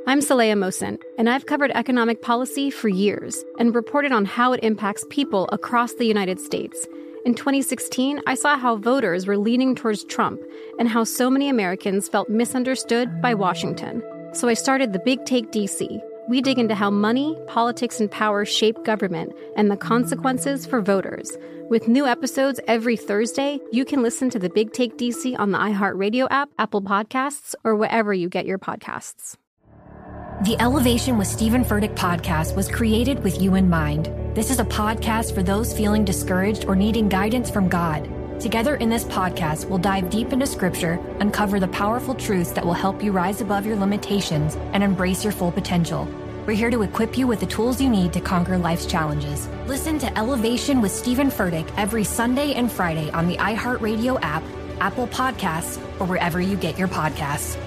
I'm Saleha Mohsin, and I've covered economic policy for years and reported on how it impacts people across the United States. In 2016, I saw how voters were leaning towards Trump and how so many Americans felt misunderstood by Washington. So I started The Big Take DC. We dig into how money, politics, and power shape government and the consequences for voters. With new episodes every Thursday, you can listen to The Big Take DC on the iHeartRadio app, Apple Podcasts, or wherever you get your podcasts. The Elevation with Stephen Furtick podcast was created with you in mind. This is a podcast for those feeling discouraged or needing guidance from God. Together in this podcast, we'll dive deep into Scripture, uncover the powerful truths that will help you rise above your limitations and embrace your full potential. We're here to equip you with the tools you need to conquer life's challenges. Listen to Elevation with Stephen Furtick every Sunday and Friday on the iHeartRadio app, Apple Podcasts, or wherever you get your podcasts.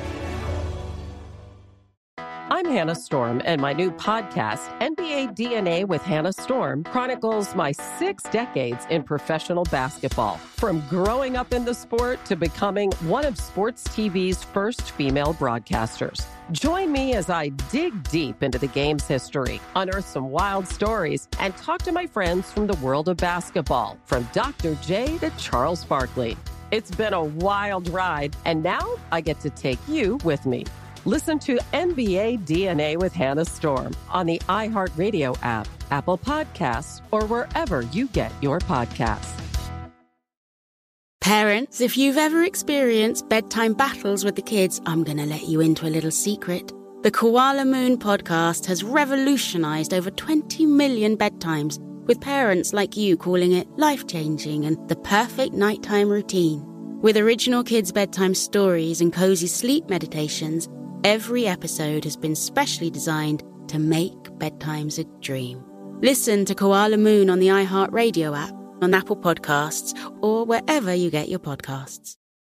I'm Hannah Storm, and my new podcast, NBA DNA with Hannah Storm, chronicles my 6 decades in professional basketball. From growing up in the sport to becoming one of sports TV's first female broadcasters. Join me as I dig deep into the game's history, unearth some wild stories, and talk to my friends from the world of basketball, from Dr. J to Charles Barkley. It's been a wild ride, and now I get to take you with me. Listen to NBA DNA with Hannah Storm on the iHeartRadio app, Apple Podcasts, or wherever you get your podcasts. Parents, if you've ever experienced bedtime battles with the kids, I'm going to let you into a little secret. The Koala Moon podcast has revolutionized over 20 million bedtimes, with parents like you calling it life-changing and the perfect nighttime routine. With original kids' bedtime stories and cozy sleep meditations, every episode has been specially designed to make bedtimes a dream. Listen to Koala Moon on the iHeartRadio app, on Apple Podcasts, or wherever you get your podcasts.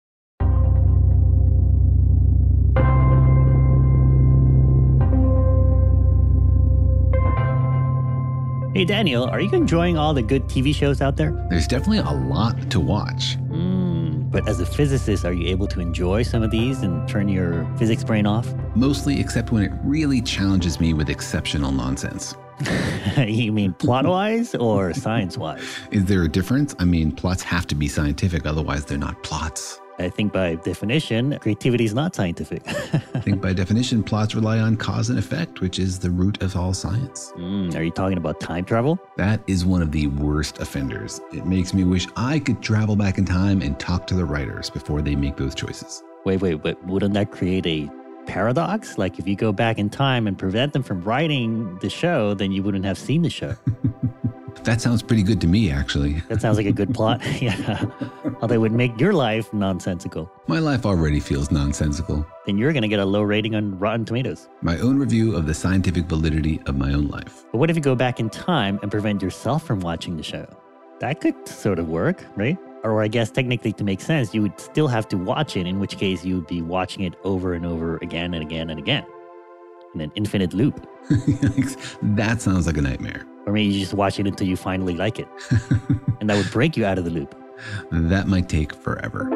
Hey, Daniel, are you enjoying all the good TV shows out there? There's definitely a lot to watch. But as a physicist, are you able to enjoy some of these and turn your physics brain off? Mostly, except when it really challenges me with exceptional nonsense. You mean plot-wise or science-wise? Is there a difference? I mean, plots have to be scientific, otherwise they're not plots. I think by definition, creativity is not scientific. I think by definition, plots rely on cause and effect, which is the root of all science. Are you talking about time travel? That is one of the worst offenders. It makes me wish I could travel back in time and talk to the writers before they make those choices. Wait, but wouldn't that create a paradox? Like if you go back in time and prevent them from writing the show, then you wouldn't have seen the show. That sounds pretty good to me, actually. That sounds like a good plot. Yeah. Although it would make your life nonsensical. My life already feels nonsensical. Then you're going to get a low rating on Rotten Tomatoes. My own review of the scientific validity of my own life. But what if you go back in time and prevent yourself from watching the show? That could sort of work, right? Or I guess technically to make sense, you would still have to watch it, in which case you would be watching it over and over again and again and again. In an infinite loop. That sounds like a nightmare. Or maybe you just watch it until you finally like it. And that would break you out of the loop. That might take forever.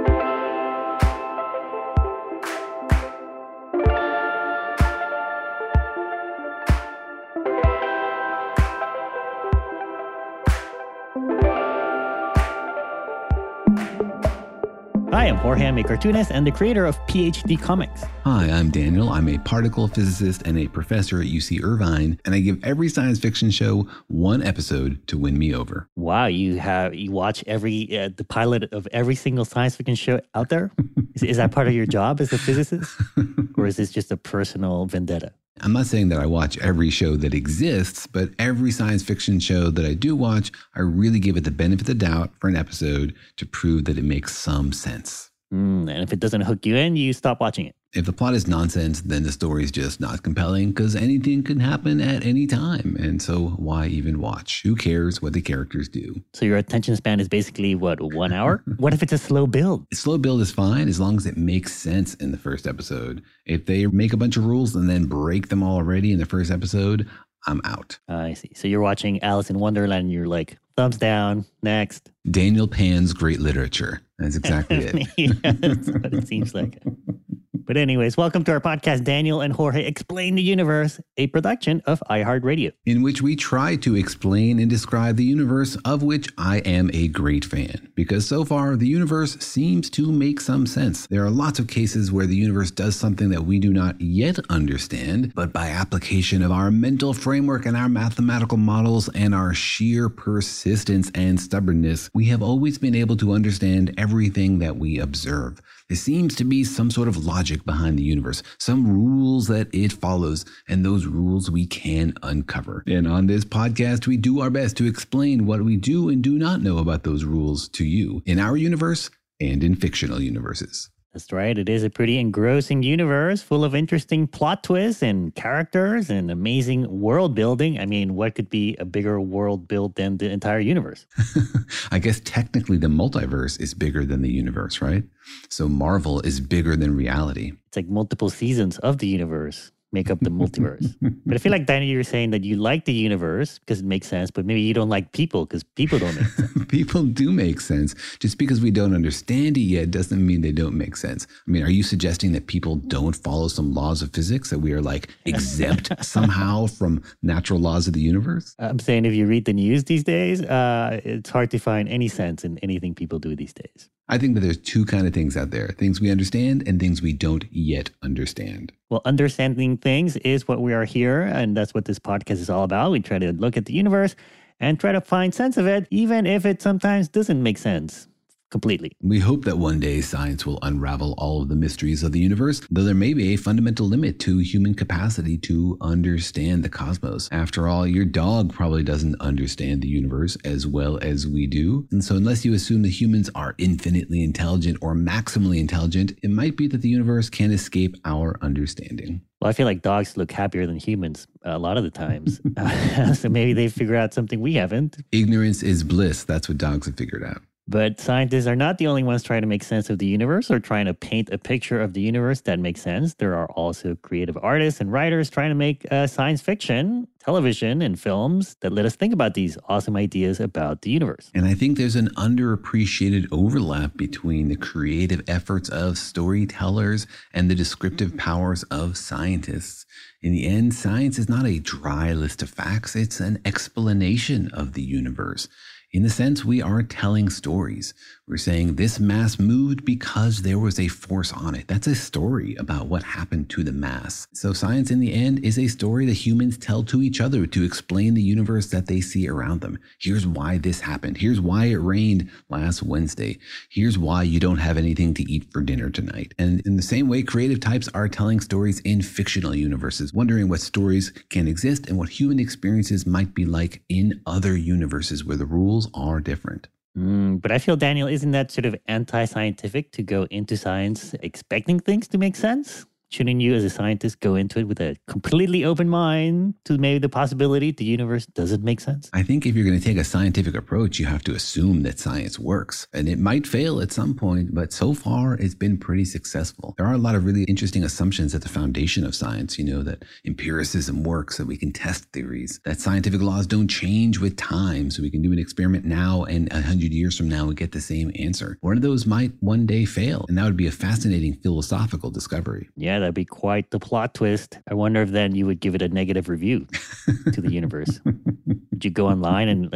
Hi, I'm Jorge. I'm a cartoonist and the creator of PhD Comics. Hi, I'm Daniel. I'm a particle physicist and a professor at UC Irvine, and I give every science fiction show one episode to win me over. Wow, you watch the pilot of every single science fiction show out there? Is that part of your job as a physicist? Or is this just a personal vendetta? I'm not saying that I watch every show that exists, but every science fiction show that I do watch, I really give it the benefit of the doubt for an episode to prove that it makes some sense. And if it doesn't hook you in, you stop watching it. If the plot is nonsense, then the story is just not compelling because anything can happen at any time. And so why even watch? Who cares what the characters do? So your attention span is basically, 1 hour? What if it's a slow build? A slow build is fine as long as it makes sense in the first episode. If they make a bunch of rules and then break them already in the first episode, I'm out. I see. So you're watching Alice in Wonderland and you're like, thumbs down, next. Daniel Pan's great literature. That's exactly it. Yeah, that's what it seems like. But anyways, welcome to our podcast, Daniel and Jorge Explain the Universe, a production of iHeartRadio. In which we try to explain and describe the universe, of which I am a great fan. Because so far, the universe seems to make some sense. There are lots of cases where the universe does something that we do not yet understand, but by application of our mental framework and our mathematical models and our sheer persistence and stubbornness, we have always been able to understand everything that we observe. There seems to be some sort of logic behind the universe, some rules that it follows, and those rules we can uncover. And on this podcast, we do our best to explain what we do and do not know about those rules to you in our universe and in fictional universes. That's right. It is a pretty engrossing universe full of interesting plot twists and characters and amazing world building. I mean, what could be a bigger world build than the entire universe? I guess technically the multiverse is bigger than the universe, right? So Marvel is bigger than reality. It's like multiple seasons of the universe make up the multiverse. But I feel like, Daniel, you're saying that you like the universe because it makes sense, but maybe you don't like people because people don't make sense. People do make sense. Just because we don't understand it yet doesn't mean they don't make sense. I mean, are you suggesting that people don't follow some laws of physics, that we are like exempt somehow from natural laws of the universe? I'm saying if you read the news these days, it's hard to find any sense in anything people do these days. I think that there's two kind of things out there, things we understand and things we don't yet understand. Well, understanding things is what we are here, and that's what this podcast is all about. We try to look at the universe and try to find sense of it, even if it sometimes doesn't make sense completely. We hope that one day science will unravel all of the mysteries of the universe, though there may be a fundamental limit to human capacity to understand the cosmos. After all, your dog probably doesn't understand the universe as well as we do. And so unless you assume that humans are infinitely intelligent or maximally intelligent, it might be that the universe can escape our understanding. Well, I feel like dogs look happier than humans a lot of the times. So maybe they figure out something we haven't. Ignorance is bliss. That's what dogs have figured out. But scientists are not the only ones trying to make sense of the universe or trying to paint a picture of the universe that makes sense. There are also creative artists and writers trying to make science fiction, television, and films that let us think about these awesome ideas about the universe. And I think there's an underappreciated overlap between the creative efforts of storytellers and the descriptive powers of scientists. In the end, science is not a dry list of facts. It's an explanation of the universe. In the sense, we are telling stories. We're saying this mass moved because there was a force on it. That's a story about what happened to the mass. So science, in the end, is a story that humans tell to each other to explain the universe that they see around them. Here's why this happened. Here's why it rained last Wednesday. Here's why you don't have anything to eat for dinner tonight. And in the same way, creative types are telling stories in fictional universes, wondering what stories can exist and what human experiences might be like in other universes where the rules are different. But I feel, Daniel, isn't that sort of anti-scientific to go into science expecting things to make sense? Shouldn't you as a scientist go into it with a completely open mind to maybe the possibility the universe doesn't make sense? I think if you're going to take a scientific approach, you have to assume that science works. And it might fail at some point, but so far it's been pretty successful. There are a lot of really interesting assumptions at the foundation of science, that empiricism works, that we can test theories, that scientific laws don't change with time, so we can do an experiment now and 100 years from now we get the same answer. One of those might one day fail, and that would be a fascinating philosophical discovery. Yeah, that'd be quite the plot twist. I wonder if then you would give it a negative review to the universe. Would you go online and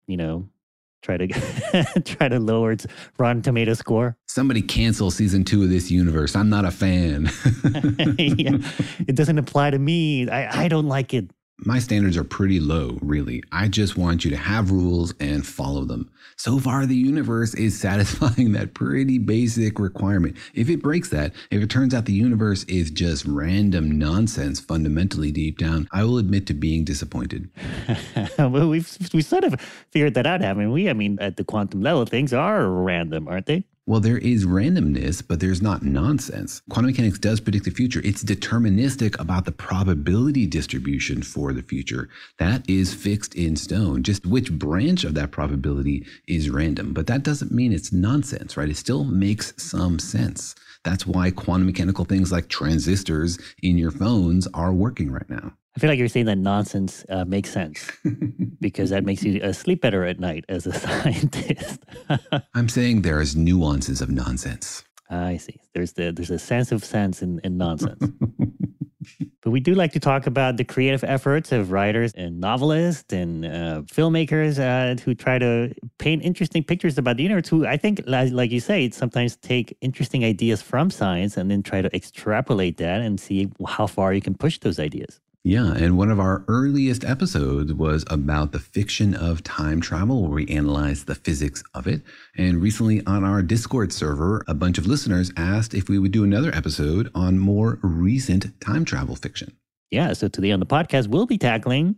try to lower its Rotten Tomato score? Somebody cancel season 2 of this universe. I'm not a fan. Yeah, it doesn't apply to me. I don't like it. My standards are pretty low, really. I just want you to have rules and follow them. So far, the universe is satisfying that pretty basic requirement. If it breaks that, if it turns out the universe is just random nonsense fundamentally deep down, I will admit to being disappointed. Well, we sort of figured that out, haven't we? I mean, at the quantum level, things are random, aren't they? Well, there is randomness, but there's not nonsense. Quantum mechanics does predict the future. It's deterministic about the probability distribution for the future. That is fixed in stone. Just which branch of that probability is random. But that doesn't mean it's nonsense, right? It still makes some sense. That's why quantum mechanical things like transistors in your phones are working right now. I feel like you're saying that nonsense makes sense because that makes you sleep better at night as a scientist. I'm saying there is nuances of nonsense. I see. There's a sense of sense in nonsense. But we do like to talk about the creative efforts of writers and novelists and filmmakers who try to paint interesting pictures about the universe, who I think, like you say, sometimes take interesting ideas from science and then try to extrapolate that and see how far you can push those ideas. Yeah, and one of our earliest episodes was about the fiction of time travel, where we analyzed the physics of it. And recently on our Discord server, a bunch of listeners asked if we would do another episode on more recent time travel fiction. Yeah, so today on the podcast, we'll be tackling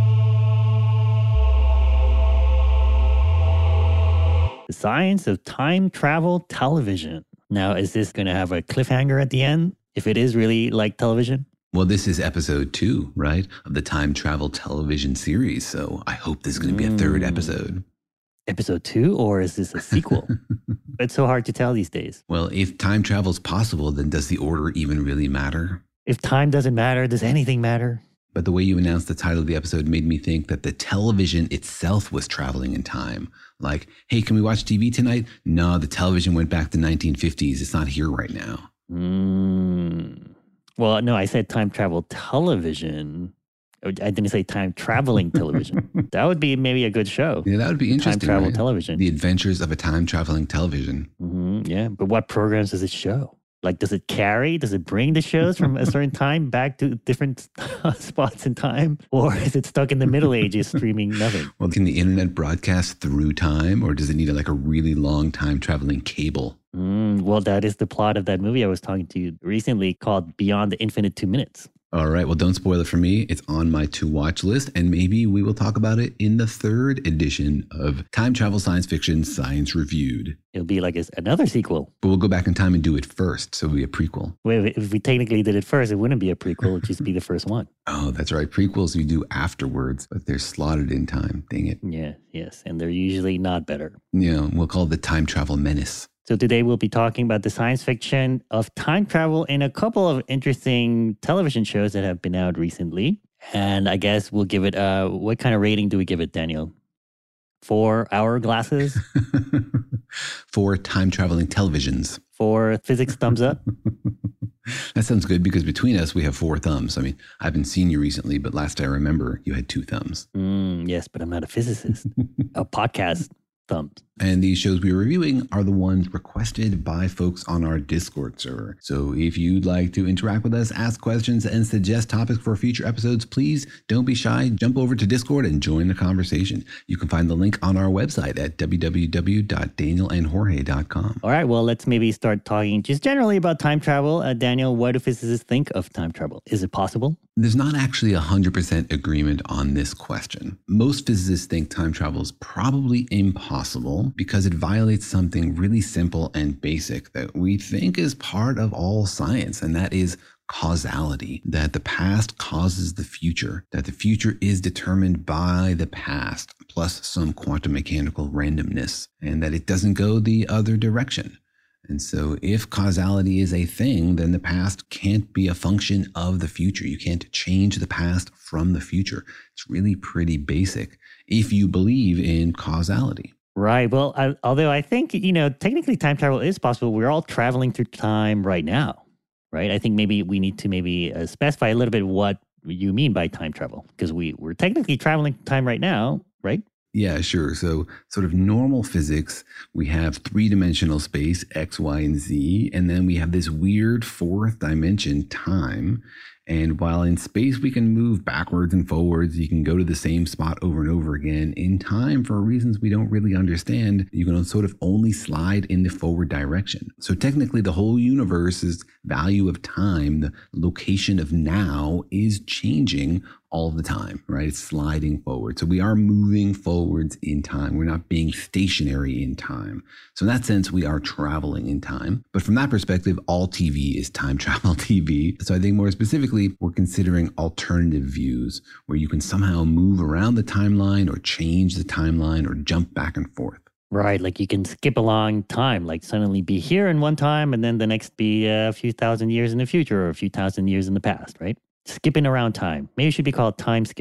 the science of time travel television. Now, is this going to have a cliffhanger at the end? If it is really like television? Well, this is episode 2, right, of the time travel television series. So I hope this is going to be a third episode. Episode 2, or is this a sequel? It's so hard to tell these days. Well, if time travel is possible, then does the order even really matter? If time doesn't matter, does anything matter? But the way you announced the title of the episode made me think that the television itself was traveling in time. Like, hey, can we watch TV tonight? No, the television went back to 1950s. It's not here right now. Well, no, I said time travel television. I didn't say time traveling television. That would be maybe a good show. Yeah, that would be interesting. Time travel right? television. The Adventures of a Time Traveling Television. Yeah, but what programs does it show? Like, does it carry? Does it bring the shows from a certain time back to different spots in time? Or is it stuck in the Middle Ages streaming nothing? Well, can the internet broadcast through time, or does it need like a really long time traveling cable? Well, that is the plot of that movie I was talking to you recently called Beyond the Infinite 2 Minutes. All right. Well, don't spoil it for me. It's on my to-watch list, and maybe we will talk about it in the 3rd edition of Time Travel Science Fiction Science Reviewed. It'll be like another sequel. But we'll go back in time and do it first, so it'll be a prequel. Wait, if we technically did it first, it wouldn't be a prequel. It would just be the first one. Oh, that's right. Prequels you do afterwards, but they're slotted in time. Dang it. Yeah, yes. And they're usually not better. Yeah, we'll call it the Time Travel Menace. So today we'll be talking about the science fiction of time travel in a couple of interesting television shows that have been out recently. And I guess we'll give it, what kind of rating do we give it, Daniel? 4 hourglasses? 4 time traveling televisions. 4 physics thumbs up? That sounds good, because between us, we have 4 thumbs. I mean, I haven't seen you recently, but last I remember, you had 2 thumbs. Yes, but I'm not a physicist. A podcast thumbs. And these shows we're reviewing are the ones requested by folks on our Discord server. So if you'd like to interact with us, ask questions, and suggest topics for future episodes, please don't be shy. Jump over to Discord and join the conversation. You can find the link on our website at www.danielandjorge.com. All right, well, let's maybe start talking just generally about time travel. Daniel, what do physicists think of time travel? Is it possible? There's not actually 100% agreement on this question. Most physicists think time travel is probably impossible because it violates something really simple and basic that we think is part of all science, and that is causality, that the past causes the future, that the future is determined by the past, plus some quantum mechanical randomness, and that it doesn't go the other direction. And so if causality is a thing, then the past can't be a function of the future. You can't change the past from the future. It's really pretty basic if you believe in causality. Right. Well, although I think, technically time travel is possible. We're all traveling through time right now, right? I think maybe we need to specify a little bit what you mean by time travel, because we're technically traveling time right now, right? Yeah, sure. So sort of normal physics, we have 3-dimensional space, X, Y, and Z, and then we have this weird 4th dimension, time. And while in space we can move backwards and forwards, you can go to the same spot over and over again. In time, for reasons we don't really understand, you can sort of only slide in the forward direction. So technically the whole universe's value of time, the location of now, is changing all the time, right? It's sliding forward. So we are moving forwards in time. We're not being stationary in time. So in that sense, we are traveling in time. But from that perspective, all TV is time travel TV. So I think more specifically, we're considering alternative views where you can somehow move around the timeline or change the timeline or jump back and forth. Right, like you can skip along time, like suddenly be here in one time and then the next be a few thousand years in the future or a few thousand years in the past, right? Skipping around time. Maybe it should be called time skipping.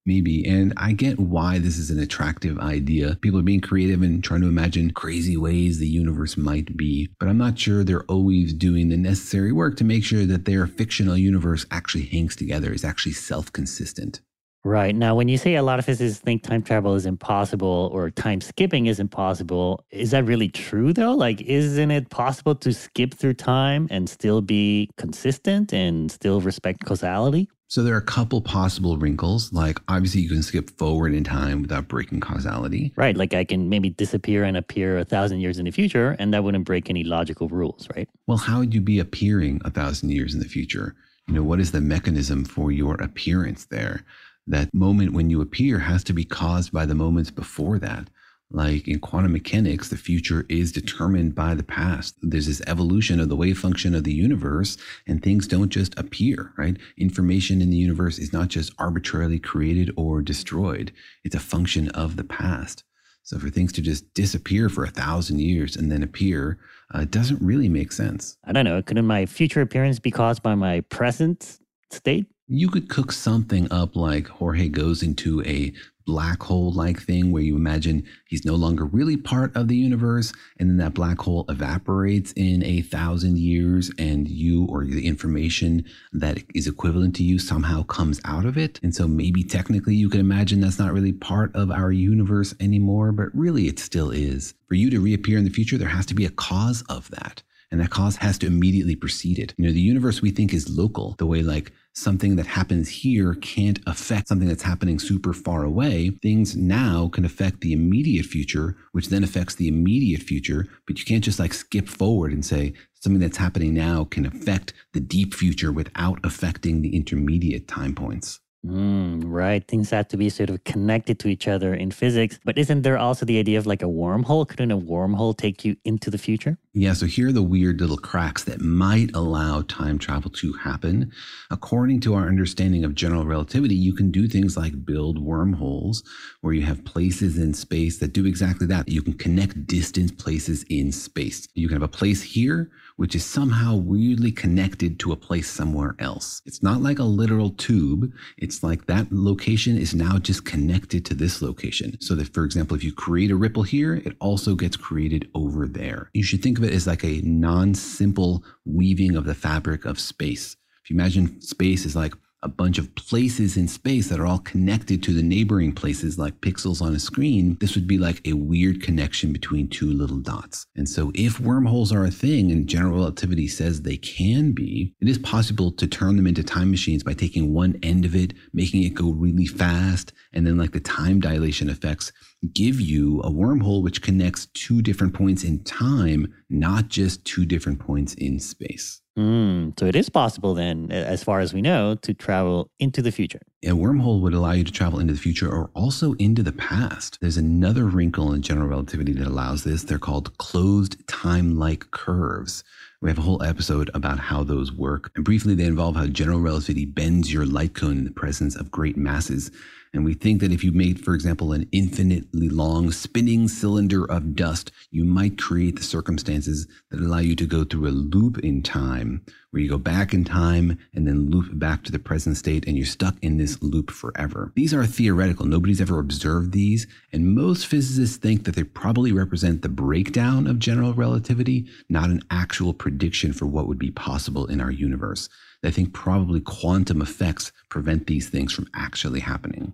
Maybe. And I get why this is an attractive idea. People are being creative and trying to imagine crazy ways the universe might be. But I'm not sure they're always doing the necessary work to make sure that their fictional universe actually hangs together, is actually self-consistent. Right. Now, when you say a lot of physicists think time travel is impossible or time skipping is impossible, is that really true, though? Like, isn't it possible to skip through time and still be consistent and still respect causality? So there are a couple possible wrinkles. Like, obviously, you can skip forward in time without breaking causality. Right. Like, I can maybe disappear and appear 1,000 years in the future, and that wouldn't break any logical rules, right? Well, how would you be appearing 1,000 years in the future? What is the mechanism for your appearance there? That moment when you appear has to be caused by the moments before that. Like in quantum mechanics, the future is determined by the past. There's this evolution of the wave function of the universe, and things don't just appear, right? Information in the universe is not just arbitrarily created or destroyed. It's a function of the past. So for things to just disappear for 1,000 years and then appear, doesn't really make sense. I don't know. Couldn't my future appearance be caused by my present state? You could cook something up like Jorge goes into a black hole-like thing where you imagine he's no longer really part of the universe, and then that black hole evaporates in 1,000 years, and you or the information that is equivalent to you somehow comes out of it. And so maybe technically you could imagine that's not really part of our universe anymore, but really it still is. For you to reappear in the future, there has to be a cause of that. And that cause has to immediately precede it. The universe we think is local, the way like something that happens here can't affect something that's happening super far away. Things now can affect the immediate future, which then affects the immediate future. But you can't just like skip forward and say something that's happening now can affect the deep future without affecting the intermediate time points. Right. Things have to be sort of connected to each other in physics. But isn't there also the idea of like a wormhole? Couldn't a wormhole take you into the future? Yeah, so here are the weird little cracks that might allow time travel to happen. According to our understanding of general relativity, you can do things like build wormholes where you have places in space that do exactly that. You can connect distant places in space. You can have a place here, which is somehow weirdly connected to a place somewhere else. It's not like a literal tube. It's like that location is now just connected to this location. So that, for example, if you create a ripple here, it also gets created over there. You should think of it as like a non-simple weaving of the fabric of space. If you imagine space is like a bunch of places in space that are all connected to the neighboring places like pixels on a screen, this would be like a weird connection between two little dots. And so if wormholes are a thing, and general relativity says they can be, it is possible to turn them into time machines by taking one end of it, making it go really fast, and then like the time dilation effects give you a wormhole which connects two different points in time, not just two different points in space. So it is possible then, as far as we know, to travel into the future. A wormhole would allow you to travel into the future or also into the past. There's another wrinkle in general relativity that allows this. They're called closed time-like curves. We have a whole episode about how those work. And briefly, they involve how general relativity bends your light cone in the presence of great masses. And we think that if you made, for example, an infinitely long spinning cylinder of dust, you might create the circumstances that allow you to go through a loop in time, where you go back in time and then loop back to the present state, and you're stuck in this loop forever. These are theoretical. Nobody's ever observed these, and most physicists think that they probably represent the breakdown of general relativity, not an actual prediction for what would be possible in our universe. They think probably quantum effects prevent these things from actually happening.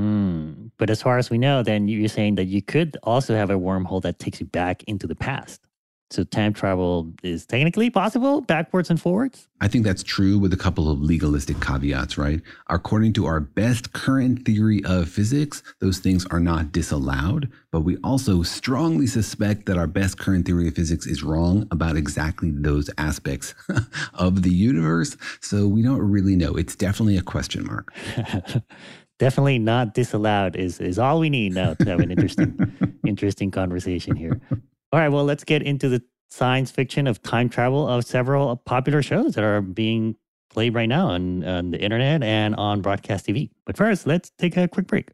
But as far as we know, then you're saying that you could also have a wormhole that takes you back into the past. So time travel is technically possible backwards and forwards? I think that's true with a couple of legalistic caveats, right? According to our best current theory of physics, those things are not disallowed, but we also strongly suspect that our best current theory of physics is wrong about exactly those aspects of the universe. So we don't really know. It's definitely a question mark. Definitely not disallowed is all we need now to have an interesting conversation here. All right, well, let's get into the science fiction of time travel of several popular shows that are being played right now on the internet and on broadcast TV. But first, let's take a quick break.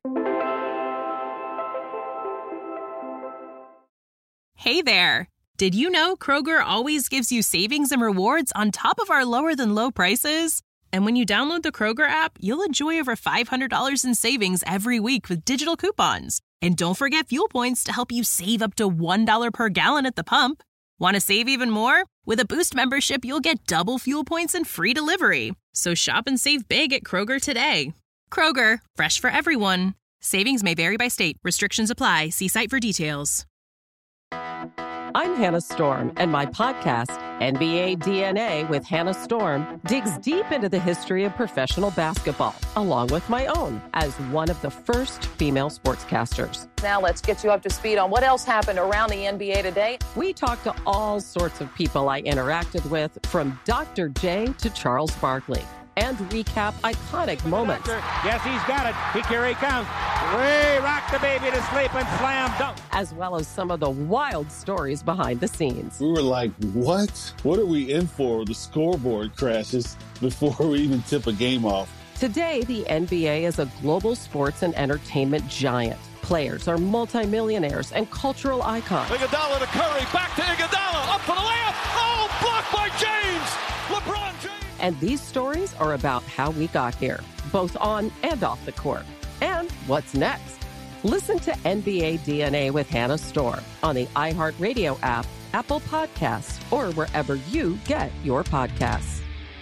Hey there. Did you know Kroger always gives you savings and rewards on top of our lower than low prices? And when you download the Kroger app, you'll enjoy over $500 in savings every week with digital coupons. And don't forget fuel points to help you save up to $1 per gallon at the pump. Want to save even more? With a Boost membership, you'll get double fuel points and free delivery. So shop and save big at Kroger today. Kroger, fresh for everyone. Savings may vary by state. Restrictions apply. See site for details. I'm Hannah Storm, and my podcast, NBA DNA with Hannah Storm, digs deep into the history of professional basketball, along with my own, as one of the first female sportscasters. Now let's get you up to speed on what else happened around the NBA today. We talk to all sorts of people I interacted with, from Dr. J to Charles Barkley, and recap iconic moments. Yes, he's got it. Here he comes. Way rock the baby to sleep and slam dunk. As well as some of the wild stories behind the scenes. We were like, what? What are we in for? The scoreboard crashes before we even tip a game off. Today, the NBA is a global sports and entertainment giant. Players are multimillionaires and cultural icons. Iguodala to Curry, back to Iguodala, up for the layup. Oh, blocked by James. LeBron James. And these stories are about how we got here, both on and off the court. And what's next? Listen to NBA DNA with Hannah Storm on the iHeartRadio app, Apple Podcasts, or wherever you get your podcasts.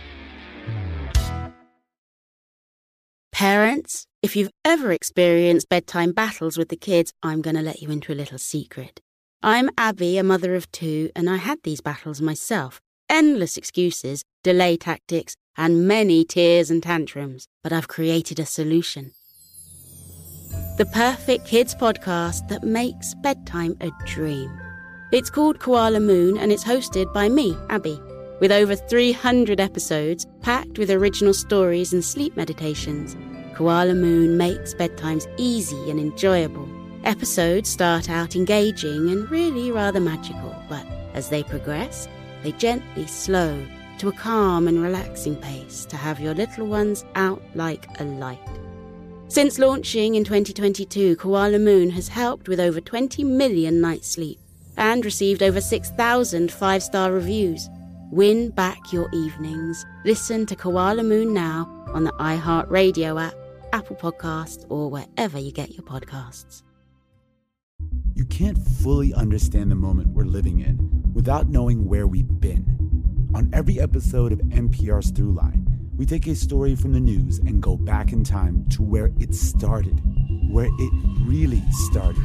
Parents, if you've ever experienced bedtime battles with the kids, I'm going to let you into a little secret. I'm Abby, a mother of two, and I had these battles myself. Endless excuses, delay tactics, and many tears and tantrums. But I've created a solution. The perfect kids podcast that makes bedtime a dream. It's called Koala Moon, and it's hosted by me, Abby, with over 300 episodes packed with original stories and sleep meditations. Koala Moon makes bedtimes easy and enjoyable. Episodes start out engaging and really rather magical, but as they progress, they gently slow to a calm and relaxing pace to have your little ones out like a light. Since launching in 2022, Koala Moon has helped with over 20 million nights' sleep and received over 6,000 five-star reviews. Win back your evenings. Listen to Koala Moon now on the iHeartRadio app, Apple Podcasts, or wherever you get your podcasts. You can't fully understand the moment we're living in without knowing where we've been. On every episode of NPR's Throughline, we take a story from the news and go back in time to where it started, where it really started.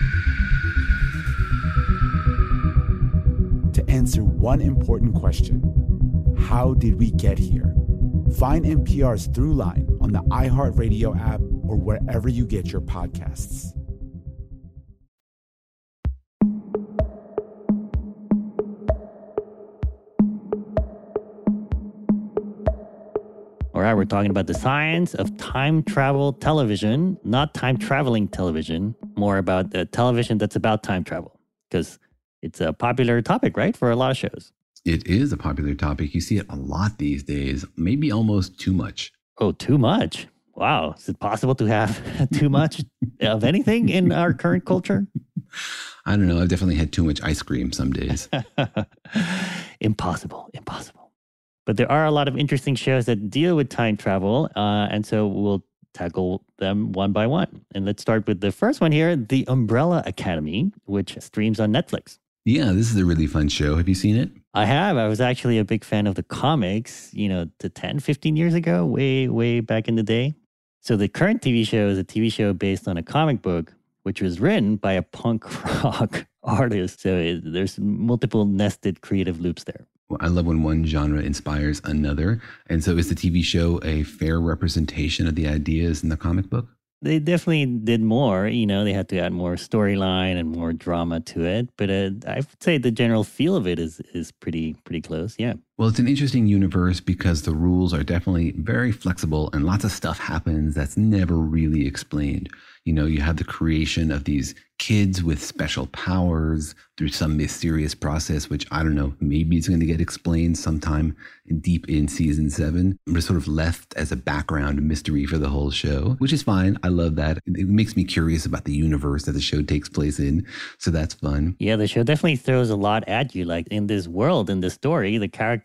To answer one important question: how did we get here? Find NPR's Throughline on the iHeartRadio app or wherever you get your podcasts. All right, we're talking about the science of time travel television, not time traveling television, more about the television that's about time travel, because it's a popular topic, right, for a lot of shows. It is a popular topic. You see it a lot these days, maybe almost too much. Oh, too much? Wow. Is it possible to have too much of anything in our current culture? I don't know. I've definitely had too much ice cream some days. Impossible. But there are a lot of interesting shows that deal with time travel, and so we'll tackle them one by one. And let's start with the first one here, The Umbrella Academy, which streams on Netflix. Yeah, this is a really fun show. Have you seen it? I have. I was actually a big fan of the comics, to 10, 15 years ago, way back in the day. So the current TV show is a TV show based on a comic book, which was written by a punk rock artist. So there's multiple nested creative loops there. Well, I love when one genre inspires another. And so is the TV show a fair representation of the ideas in the comic book? They definitely did more. They had to add more storyline and more drama to it. But I would say the general feel of it is pretty close, yeah. Well, it's an interesting universe because the rules are definitely very flexible and lots of stuff happens that's never really explained. You have the creation of these kids with special powers through some mysterious process, which I don't know, maybe it's going to get explained sometime deep in season 7. But it's sort of left as a background mystery for the whole show, which is fine. I love that. It makes me curious about the universe that the show takes place in. So that's fun. Yeah, the show definitely throws a lot at you. Like in this world, in this story, the characters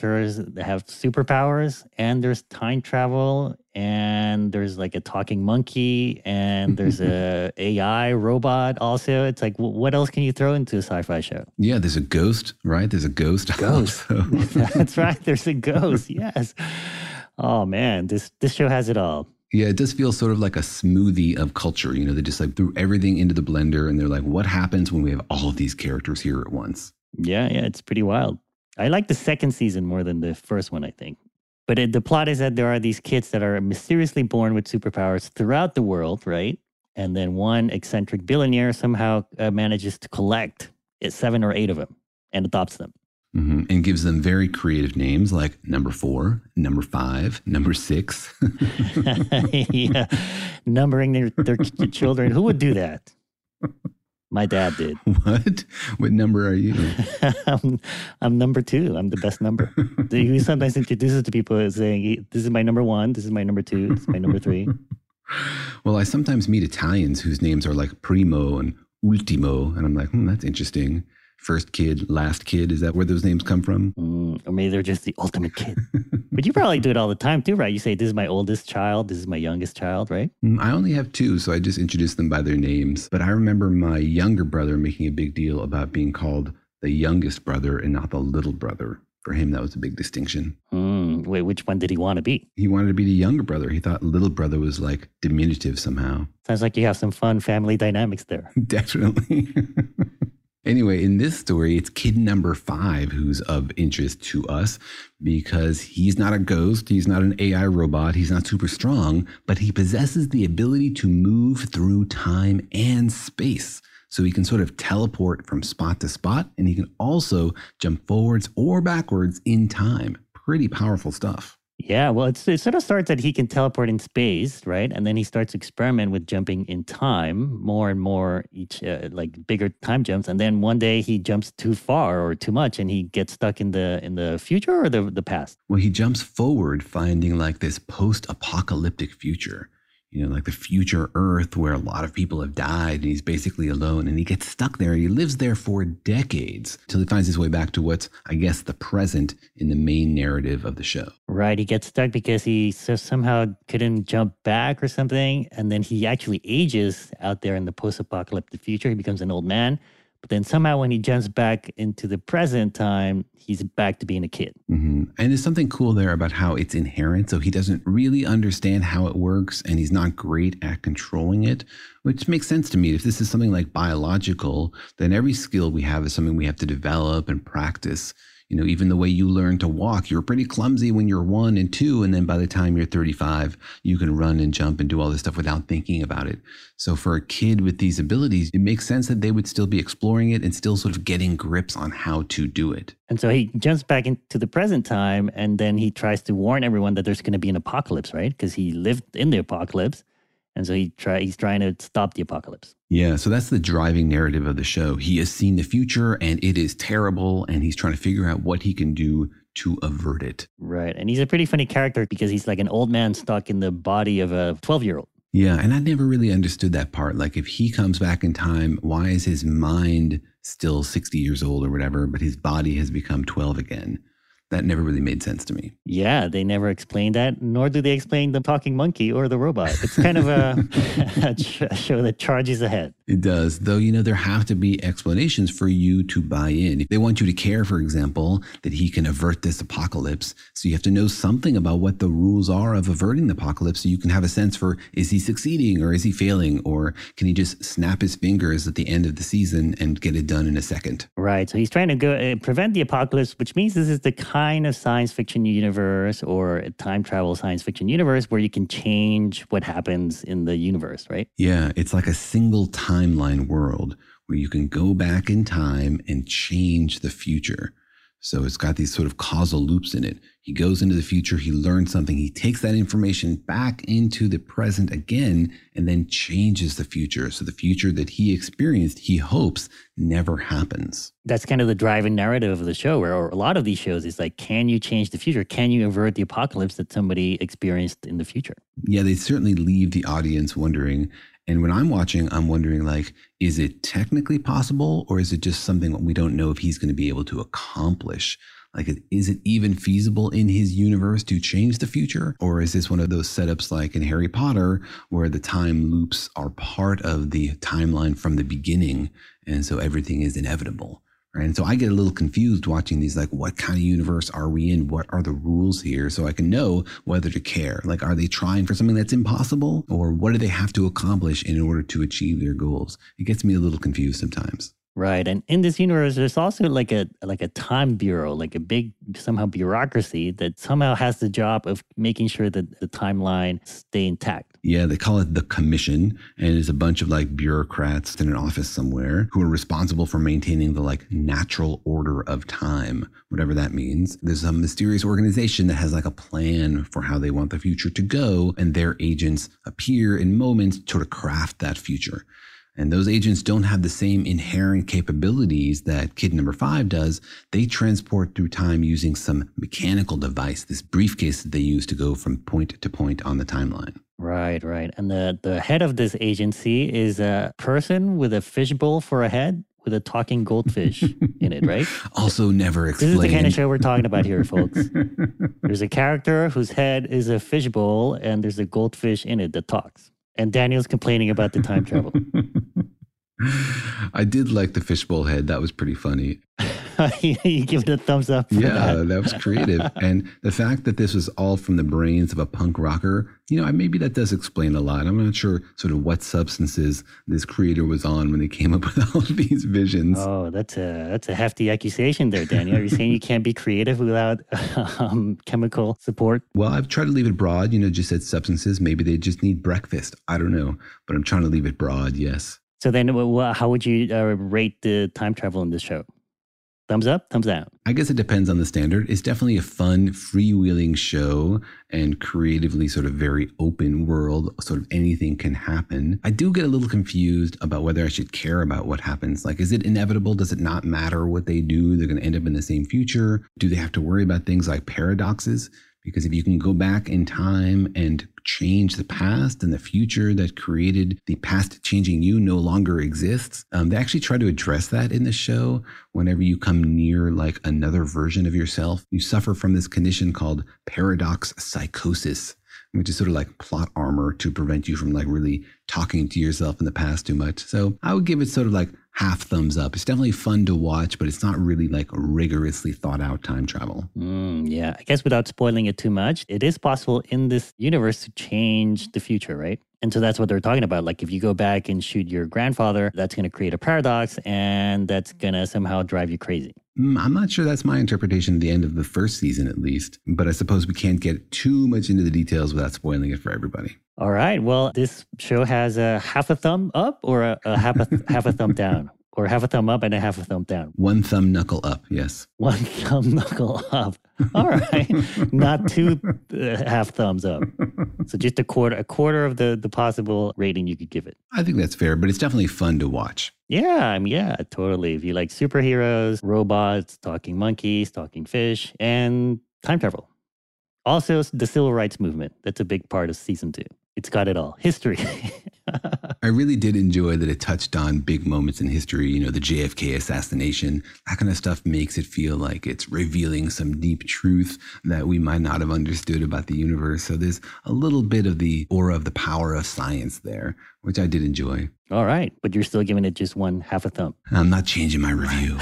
characters that have superpowers, and there's time travel, and there's like a talking monkey, and there's a AI robot also. It's like, what else can you throw into a sci-fi show? Yeah, there's a ghost, right? There's a ghost. Ghost. That's right. There's a ghost. Yes. Oh man, this show has it all. Yeah, it does feel sort of like a smoothie of culture. You know, they just like threw everything into the blender and they're like, what happens when we have all of these characters here at once? Yeah, it's pretty wild. I like the second season more than the first one, I think. But the plot is that there are these kids that are mysteriously born with superpowers throughout the world, right? And then one eccentric billionaire somehow manages to collect 7 or 8 of them and adopts them. Mm-hmm. And gives them very creative names like number 4, number 5, number 6. Yeah, numbering their children. Who would do that? My dad did. What? What number are you? I'm number 2. I'm the best number. He sometimes introduces to people as saying, this is my number 1, this is my number 2, this is my number 3. Well, I sometimes meet Italians whose names are like Primo and Ultimo. And I'm like, that's interesting. First kid, last kid. Is that where those names come from? Or maybe they're just the ultimate kid. But you probably do it all the time too, right? You say, this is my oldest child. This is my youngest child, right? I only have 2, so I just introduce them by their names. But I remember my younger brother making a big deal about being called the youngest brother and not the little brother. For him, that was a big distinction. Wait, which one did he want to be? He wanted to be the younger brother. He thought little brother was like diminutive somehow. Sounds like you have some fun family dynamics there. Definitely. Anyway, in this story, it's kid number 5 who's of interest to us because he's not a ghost. He's not an AI robot. He's not super strong, but he possesses the ability to move through time and space. So he can sort of teleport from spot to spot, and he can also jump forwards or backwards in time. Pretty powerful stuff. Yeah, well, it sort of starts that he can teleport in space, right? And then he starts to experiment with jumping in time, more and more each, like bigger time jumps. And then one day he jumps too far or too much, and he gets stuck in the future or the past. Well, he jumps forward, finding like this post-apocalyptic future. You know, like the future Earth where a lot of people have died and he's basically alone, and he gets stuck there. He lives there for decades till he finds his way back to what's, I guess, the present in the main narrative of the show. Right. He gets stuck because he somehow couldn't jump back or something. And then he actually ages out there in the post-apocalyptic future. He becomes an old man. But then somehow when he jumps back into the present time, he's back to being a kid. Mm-hmm. And there's something cool there about how it's inherent. So he doesn't really understand how it works, and he's not great at controlling it, which makes sense to me. If this is something like biological, then every skill we have is something we have to develop and practice. You know, even the way you learn to walk, you're pretty clumsy when you're 1 and 2. And then by the time you're 35, you can run and jump and do all this stuff without thinking about it. So for a kid with these abilities, it makes sense that they would still be exploring it and still sort of getting grips on how to do it. And so he jumps back into the present time, and then he tries to warn everyone that there's going to be an apocalypse, right? Because he lived in the apocalypse. And so he's trying to stop the apocalypse. Yeah, so that's the driving narrative of the show. He has seen the future and it is terrible, and he's trying to figure out what he can do to avert it. Right. And he's a pretty funny character because he's like an old man stuck in the body of a 12-year-old. Yeah, and I never really understood that part. Like, if he comes back in time, why is his mind still 60 years old or whatever, but his body has become 12 again? That never really made sense to me. Yeah, they never explained that, nor do they explain the talking monkey or the robot. It's kind of a show that charges ahead. It does. Though, you know, there have to be explanations for you to buy in. If they want you to care, for example, that he can avert this apocalypse, so you have to know something about what the rules are of averting the apocalypse so you can have a sense for, is he succeeding or is he failing? Or can he just snap his fingers at the end of the season and get it done in a second? Right. So he's trying to go prevent the apocalypse, which means this is the kind of science fiction universe or a time travel science fiction universe where you can change what happens in the universe, right? Yeah, it's like a single timeline world where you can go back in time and change the future. So it's got these sort of causal loops in it. He goes into the future, he learns something, he takes that information back into the present again, and then changes the future. So the future that he experienced, he hopes never happens. That's kind of the driving narrative of the show, where a lot of these shows is like, can you change the future? Can you avert the apocalypse that somebody experienced in the future? Yeah, they certainly leave the audience wondering. And when I'm watching, I'm wondering, like, is it technically possible, or is it just something we don't know if he's going to be able to accomplish? Like, is it even feasible in his universe to change the future? Or is this one of those setups like in Harry Potter, where the time loops are part of the timeline from the beginning, and so everything is inevitable? Right? And so I get a little confused watching these, like, what kind of universe are we in? What are the rules here? So I can know whether to care. Like, are they trying for something that's impossible? Or what do they have to accomplish in order to achieve their goals? It gets me a little confused sometimes. Right. And in this universe, there's also like a time bureau, like a big somehow bureaucracy that somehow has the job of making sure that the timeline stay intact. Yeah, they call it the Commission, and it's a bunch of like bureaucrats in an office somewhere who are responsible for maintaining the like natural order of time, whatever that means. There's some mysterious organization that has like a plan for how they want the future to go, and their agents appear in moments to sort of craft that future. And those agents don't have the same inherent capabilities that Kid Number 5 does. They transport through time using some mechanical device, this briefcase that they use to go from point to point on the timeline. Right, right. And the head of this agency is a person with a fishbowl for a head with a talking goldfish in it, right? Also never explained. This is the kind of show we're talking about here, folks. There's a character whose head is a fishbowl and there's a goldfish in it that talks. And Daniel's complaining about the time travel. I did like the fishbowl head. That was pretty funny. You give it a thumbs up for that was creative. And the fact that this was all from the brains of a punk rocker, maybe that does explain a lot. I'm not sure sort of what substances this creator was on when they came up with all of these visions. Oh, that's a hefty accusation there, Daniel. Are you saying you can't be creative without chemical support? Well, I've tried to leave it broad, just said substances. Maybe they just need breakfast. I don't know. But I'm trying to leave it broad, yes. So then how would you rate the time travel in this show? Thumbs up, thumbs down? I guess it depends on the standard. It's definitely a fun, freewheeling show and creatively sort of very open world. Sort of anything can happen. I do get a little confused about whether I should care about what happens. Like, is it inevitable? Does it not matter what they do? They're going to end up in the same future. Do they have to worry about things like paradoxes? Because if you can go back in time and change the past, and the future that created the past changing you no longer exists. They actually try to address that in the show. Whenever you come near like another version of yourself, you suffer from this condition called paradox psychosis, which is sort of like plot armor to prevent you from like really talking to yourself in the past too much. So I would give it sort of like half thumbs up. It's definitely fun to watch, but it's not really like rigorously thought out time travel. Yeah, I guess without spoiling it too much, it is possible in this universe to change the future, right? And so that's what they're talking about. Like if you go back and shoot your grandfather, that's going to create a paradox and that's going to somehow drive you crazy. I'm not sure that's my interpretation at the end of the first season, at least. But I suppose we can't get too much into the details without spoiling it for everybody. All right. Well, this show has a half a thumb up or a half a thumb down, or half a thumb up and a half a thumb down. One thumb knuckle up. Yes. One thumb knuckle up. All right. Not two half thumbs up. So just a quarter of the possible rating you could give it. I think that's fair, but it's definitely fun to watch. Yeah, yeah, totally. If you like superheroes, robots, talking monkeys, talking fish, and time travel. Also, the civil rights movement. That's a big part of season 2. It's got it all. History. I really did enjoy that it touched on big moments in history, the JFK assassination. That kind of stuff makes it feel like it's revealing some deep truth that we might not have understood about the universe. So there's a little bit of the aura of the power of science there, which I did enjoy. All right. But you're still giving it just half a thumb. I'm not changing my review.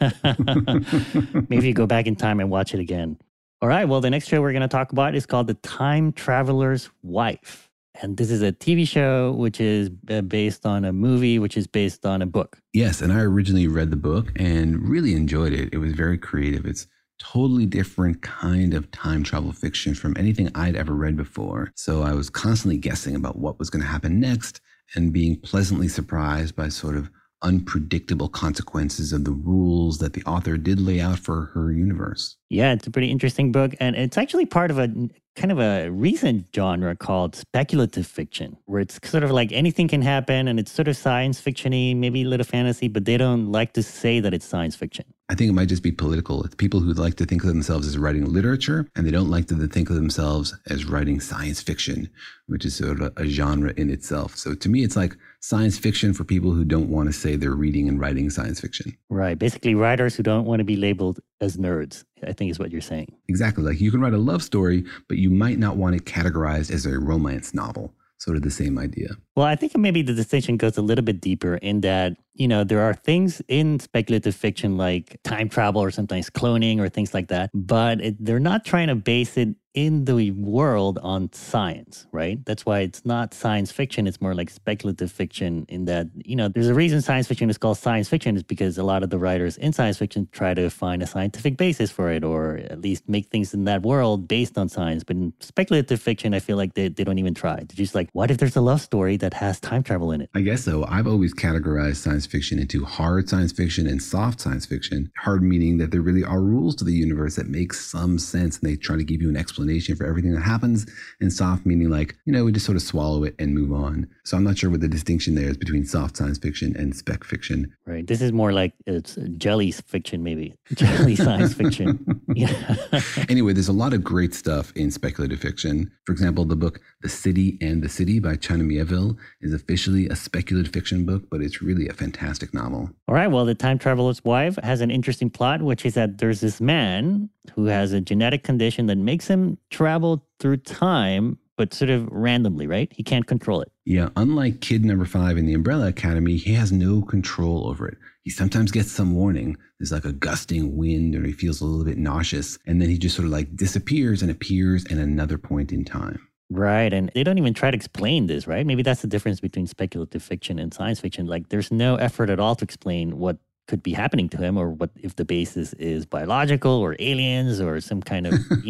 Maybe you go back in time and watch it again. All right. Well, the next show we're going to talk about is called The Time Traveler's Wife. And this is a TV show which is based on a movie, which is based on a book. Yes, and I originally read the book and really enjoyed it. It was very creative. It's totally different kind of time travel fiction from anything I'd ever read before. So I was constantly guessing about what was going to happen next and being pleasantly surprised by sort of unpredictable consequences of the rules that the author did lay out for her universe. Yeah, it's a pretty interesting book. And it's actually part of a kind of a recent genre called speculative fiction, where it's sort of like anything can happen and it's sort of science fiction-y, maybe a little fantasy, but they don't like to say that it's science fiction. I think it might just be political. It's people who like to think of themselves as writing literature, and they don't like to think of themselves as writing science fiction, which is sort of a genre in itself. So to me, it's like science fiction for people who don't want to say they're reading and writing science fiction. Right. Basically, writers who don't want to be labeled as nerds, I think is what you're saying. Exactly. Like you can write a love story, but you might not want it categorized as a romance novel. Sort of the same idea. Well, I think maybe the distinction goes a little bit deeper in that, there are things in speculative fiction like time travel or sometimes cloning or things like that, but they're not trying to base it in the world on science, right? That's why it's not science fiction. It's more like speculative fiction in that, there's a reason science fiction is called science fiction is because a lot of the writers in science fiction try to find a scientific basis for it or at least make things in that world based on science. But in speculative fiction, I feel like they don't even try. They're just like, what if there's a love story that has time travel in it? I guess so. I've always categorized science fiction into hard science fiction and soft science fiction. Hard meaning that there really are rules to the universe that make some sense and they try to give you an explanation for everything that happens, and soft meaning like, we just sort of swallow it and move on. So I'm not sure what the distinction there is between soft science fiction and spec fiction. Right. This is more like it's jelly fiction, maybe. Jelly science fiction. Yeah. Anyway, there's a lot of great stuff in speculative fiction. For example, the book The City and the City by China Miéville is officially a speculative fiction book, but it's really a fantastic novel. All right. Well, The Time Traveler's Wife has an interesting plot, which is that there's this man who has a genetic condition that makes him travel through time, but sort of randomly, right? He can't control it. Yeah, unlike Kid Number 5 in the Umbrella Academy, he has no control over it. He sometimes gets some warning. There's like a gusting wind or he feels a little bit nauseous. And then he just sort of like disappears and appears at another point in time. Right. And they don't even try to explain this, right? Maybe that's the difference between speculative fiction and science fiction. Like there's no effort at all to explain what could be happening to him or what if the basis is biological or aliens or some kind of,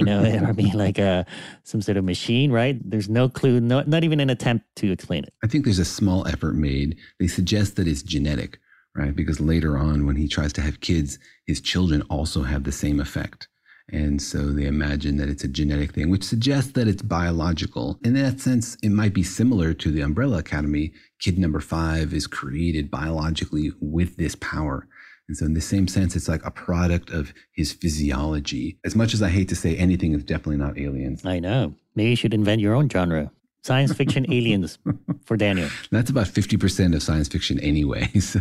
some sort of machine, right? There's no clue, not even an attempt to explain it. I think there's a small effort made. They suggest that it's genetic, right? Because later on when he tries to have kids, his children also have the same effect. And so they imagine that it's a genetic thing, which suggests that it's biological. In that sense, it might be similar to the Umbrella Academy. Kid Number 5 is created biologically with this power. And so in the same sense, it's like a product of his physiology. As much as I hate to say anything is definitely not aliens. I know. Maybe you should invent your own genre. Science fiction aliens for Daniel. That's about 50% of science fiction anyway. So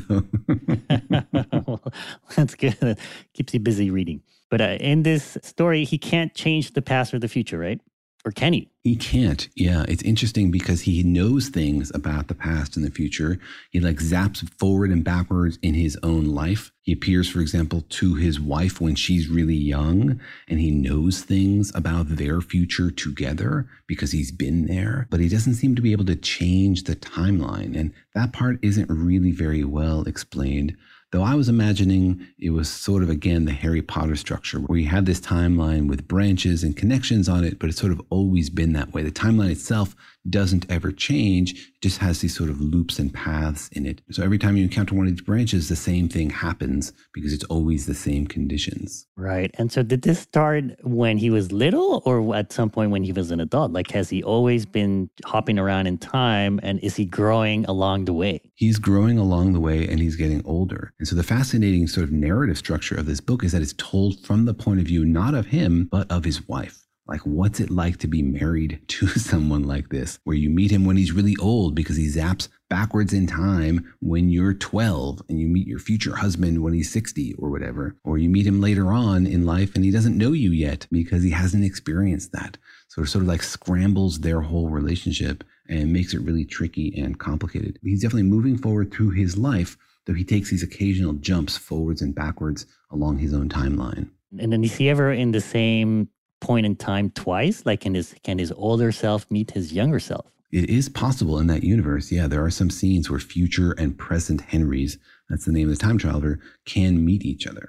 well, that's good. Keeps you busy reading. But in this story, he can't change the past or the future, right? Or can he? He can't. Yeah, it's interesting because he knows things about the past and the future. He like zaps forward and backwards in his own life. He appears, for example, to his wife when she's really young, and he knows things about their future together because he's been there. But he doesn't seem to be able to change the timeline. And that part isn't really very well explained. Though I was imagining it was sort of, again, the Harry Potter structure where you have this timeline with branches and connections on it, but it's sort of always been that way. The timeline itself doesn't ever change. It just has these sort of loops and paths in it. So every time you encounter one of these branches, the same thing happens because it's always the same conditions. Right. And so did this start when he was little or at some point when he was an adult? Like, has he always been hopping around in time and is he growing along the way? He's growing along the way and he's getting older. And so the fascinating sort of narrative structure of this book is that it's told from the point of view, not of him, but of his wife. Like, what's it like to be married to someone like this, where you meet him when he's really old because he zaps backwards in time when you're 12 and you meet your future husband when he's 60 or whatever, or you meet him later on in life and he doesn't know you yet because he hasn't experienced that. So it sort of like scrambles their whole relationship and makes it really tricky and complicated. He's definitely moving forward through his life, though he takes these occasional jumps forwards and backwards along his own timeline. And then is he ever in the same point in time twice? Like, can his older self meet his younger self? It is possible in that universe. Yeah, there are some scenes where future and present Henrys, that's the name of the time traveler, can meet each other.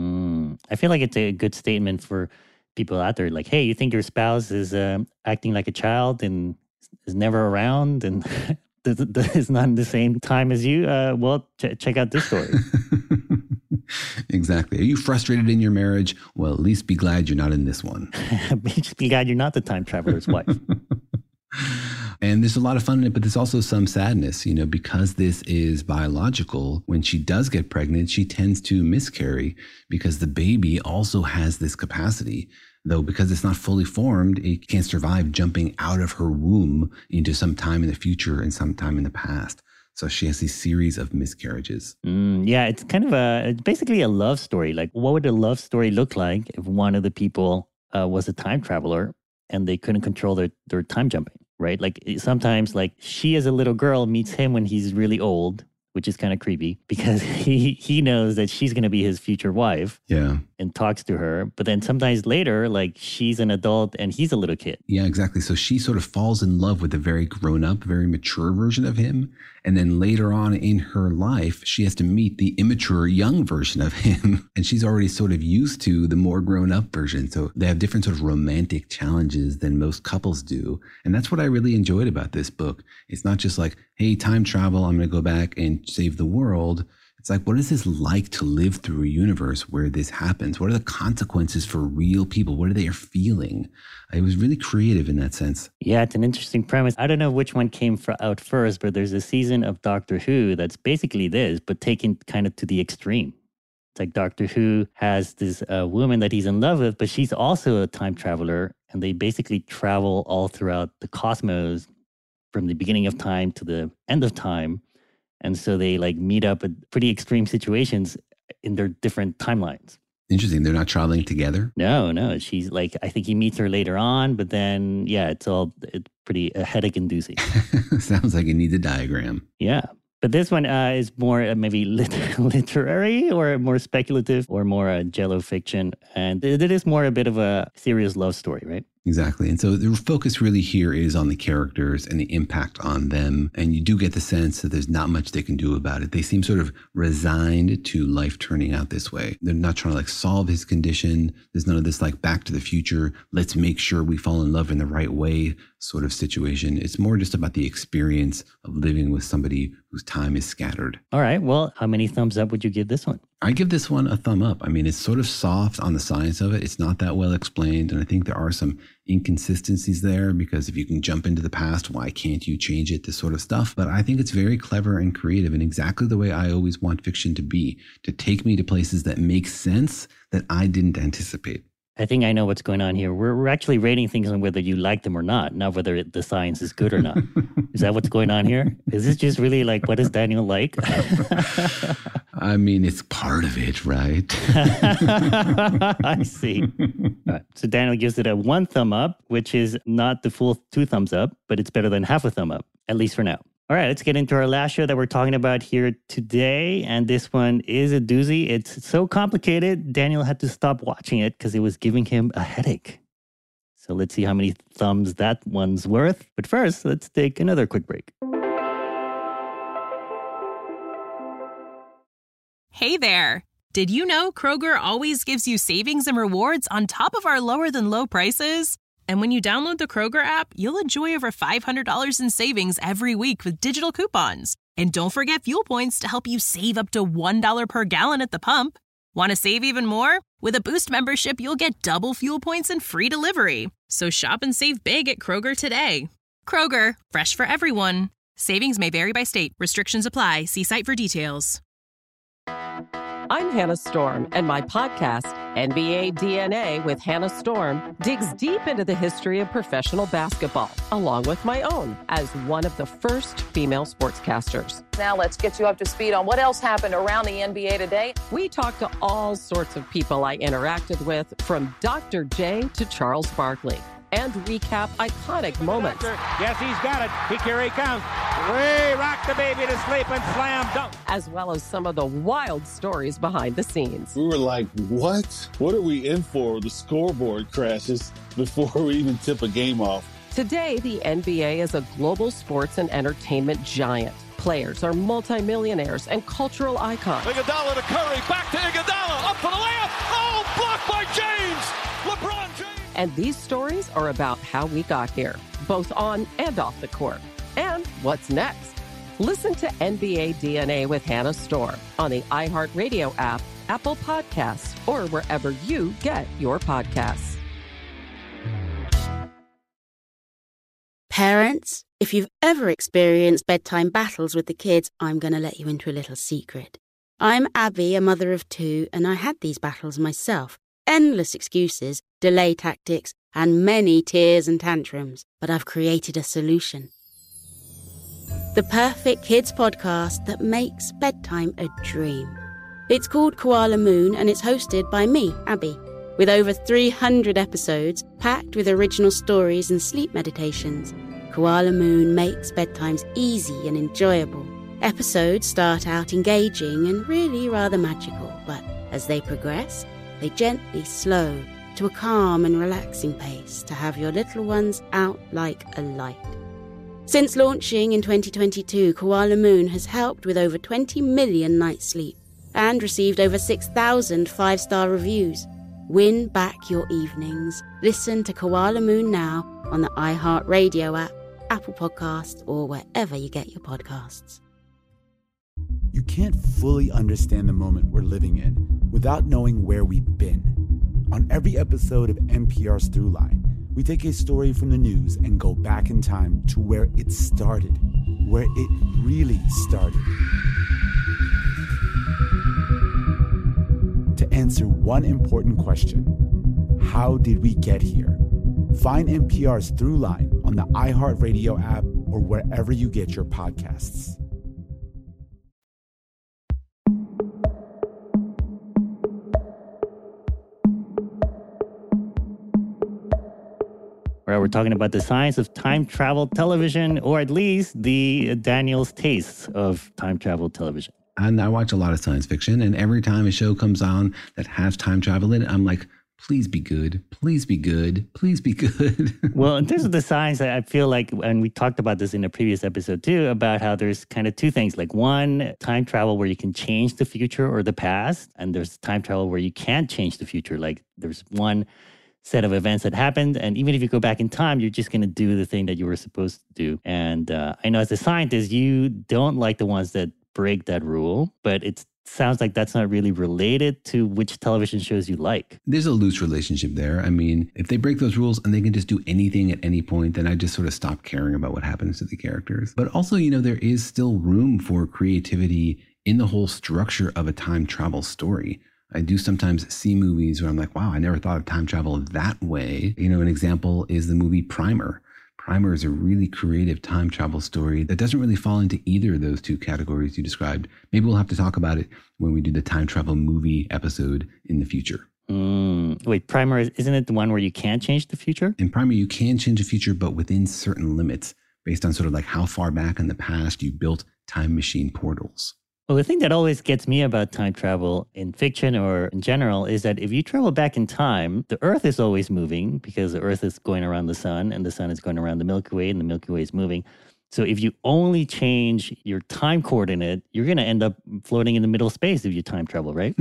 I feel like it's a good statement for people out there. Like, hey, you think your spouse is acting like a child and is never around and is not in the same time as you? Well, check out this story. Exactly. Are you frustrated in your marriage? Well, at least be glad you're not in this one. Just be glad you're not the time traveler's wife. And there's a lot of fun in it, but there's also some sadness, because this is biological. When she does get pregnant, she tends to miscarry because the baby also has this capacity. Though because it's not fully formed, it can't survive jumping out of her womb into some time in the future and some time in the past. So she has these series of miscarriages. Yeah, it's kind of it's basically a love story. Like, what would a love story look like if one of the people was a time traveler and they couldn't control their time jumping, right? Like sometimes like she as a little girl meets him when he's really old, which is kind of creepy because he knows that she's going to be his future wife. Yeah. And talks to her. But then sometimes later, like she's an adult and he's a little kid. Yeah, exactly. So she sort of falls in love with a very grown up, very mature version of him. And then later on in her life, she has to meet the immature young version of him. And she's already sort of used to the more grown up version. So they have different sort of romantic challenges than most couples do. And that's what I really enjoyed about this book. It's not just like, hey, time travel, I'm going to go back and save the world. It's like, what is this like to live through a universe where this happens? What are the consequences for real people? What are they feeling? It was really creative in that sense. Yeah, it's an interesting premise. I don't know which one came out first, but there's a season of Doctor Who that's basically this, but taken kind of to the extreme. It's like Doctor Who has this woman that he's in love with, but she's also a time traveler, and they basically travel all throughout the cosmos from the beginning of time to the end of time. And so they like meet up at pretty extreme situations in their different timelines. Interesting. They're not traveling together? No. She's like, I think he meets her later on, but then, yeah, it's pretty headache inducing. Sounds like it needs a diagram. Yeah. But this one is more maybe literary or more speculative or more Jello fiction. And it is more a bit of a serious love story, right? Exactly. And so the focus really here is on the characters and the impact on them. And you do get the sense that there's not much they can do about it. They seem sort of resigned to life turning out this way. They're not trying to like solve his condition. There's none of this like Back to the Future, let's make sure we fall in love in the right way sort of situation. It's more just about the experience of living with somebody whose time is scattered. All right. Well, how many thumbs up would you give this one? I give this one a thumb up. I mean, it's sort of soft on the science of it. It's not that well explained. And I think there are some inconsistencies there because if you can jump into the past, why can't you change it? This sort of stuff. But I think it's very clever and creative and exactly the way I always want fiction to be, to take me to places that make sense that I didn't anticipate. I think I know what's going on here. We're actually rating things on whether you like them or not whether the science is good or not. Is that what's going on here? Is this just really like, what does Daniel like? I mean, it's part of it, right? I see. All right. So Daniel gives it a 1 thumb up, which is not the full 2 thumbs up, but it's better than half a thumb up, at least for now. All right, let's get into our last show that we're talking about here today. And this one is a doozy. It's so complicated, Daniel had to stop watching it because it was giving him a headache. So let's see how many thumbs that one's worth. But first, let's take another quick break. Hey there. Did you know Kroger always gives you savings and rewards on top of our lower than low prices? And when you download the Kroger app, you'll enjoy over $500 in savings every week with digital coupons. And don't forget fuel points to help you save up to $1 per gallon at the pump. Want to save even more? With a Boost membership, you'll get double fuel points and free delivery. So shop and save big at Kroger today. Kroger, fresh for everyone. Savings may vary by state. Restrictions apply. See site for details. I'm Hannah Storm, and my podcast, NBA DNA with Hannah Storm, digs deep into the history of professional basketball, along with my own, as one of the first female sportscasters. Now let's get you up to speed on what else happened around the NBA today. We talk to all sorts of people I interacted with, from Dr. J to Charles Barkley, and recap iconic moments. Yes, he's got it. Here he comes. Way rock the baby to sleep and slam dunk. As well as some of the wild stories behind the scenes. We were like, what? What are we in for? The scoreboard crashes before we even tip a game off. Today, the NBA is a global sports and entertainment giant. Players are multimillionaires and cultural icons. Iguodala to Curry, back to Iguodala, up for the layup. Oh, blocked by James. LeBron James. And these stories are about how we got here, both on and off the court. And what's next? Listen to NBA DNA with Hannah Storm on the iHeartRadio app, Apple Podcasts, or wherever you get your podcasts. Parents, If you've ever experienced bedtime battles with the kids, I'm going to let you into a little secret. I'm Abby, a mother of 2, and I had these battles myself. Endless excuses, delay tactics, and many tears and tantrums. But I've created a solution. The perfect kids podcast that makes bedtime a dream. It's called Koala Moon, and it's hosted by me, Abby, with over 300 episodes packed with original stories and sleep meditations. Koala Moon makes bedtimes easy and enjoyable. Episodes start out engaging and really rather magical, but as they progress, they gently slow to a calm and relaxing pace to have your little ones out like a light. Since launching in 2022, Koala Moon has helped with over 20 million nights' sleep and received over 6,000 5-star reviews. Win back your evenings. Listen to Koala Moon now on the iHeartRadio app, Apple Podcasts, or wherever you get your podcasts. You can't fully understand the moment we're living in without knowing where we've been. On every episode of NPR's Throughline, we take a story from the news and go back in time to where it started, where it really started. To answer one important question: how did we get here? Find NPR's Throughline on the iHeartRadio app or wherever you get your podcasts. We're talking about the science of time travel television, or at least the Daniel's tastes of time travel television. And I watch a lot of science fiction, and every time a show comes on that has time travel in it, I'm like, please be good, please be good, please be good. Well, in terms of the science, I feel like, and we talked about this in a previous episode too, about how there's kind of two things. Like one, time travel where you can change the future or the past, and there's time travel where you can't change the future. Like there's one set of events that happened, and even if you go back in time, you're just going to do the thing that you were supposed to do. And I know as a scientist, you don't like the ones that break that rule, but it sounds like that's not really related to which television shows you like. There's a loose relationship there. I mean, if they break those rules and they can just do anything at any point, then I just sort of stop caring about what happens to the characters. But also, you know, there is still room for creativity in the whole structure of a time travel story. I do sometimes see movies where I'm like, wow, I never thought of time travel that way. You know, an example is the movie Primer. Primer is a really creative time travel story that doesn't really fall into either of those two categories you described. Maybe we'll have to talk about it when we do the time travel movie episode in the future. Wait, Primer, isn't it the one where you can't change the future? In Primer, you can change the future, but within certain limits, based on sort of like how far back in the past you built time machine portals. Well, the thing that always gets me about time travel in fiction or in general is that if you travel back in time, the Earth is always moving because the Earth is going around the sun and the sun is going around the Milky Way and the Milky Way is moving. So if you only change your time coordinate, you're going to end up floating in the middle of space if you time travel, right?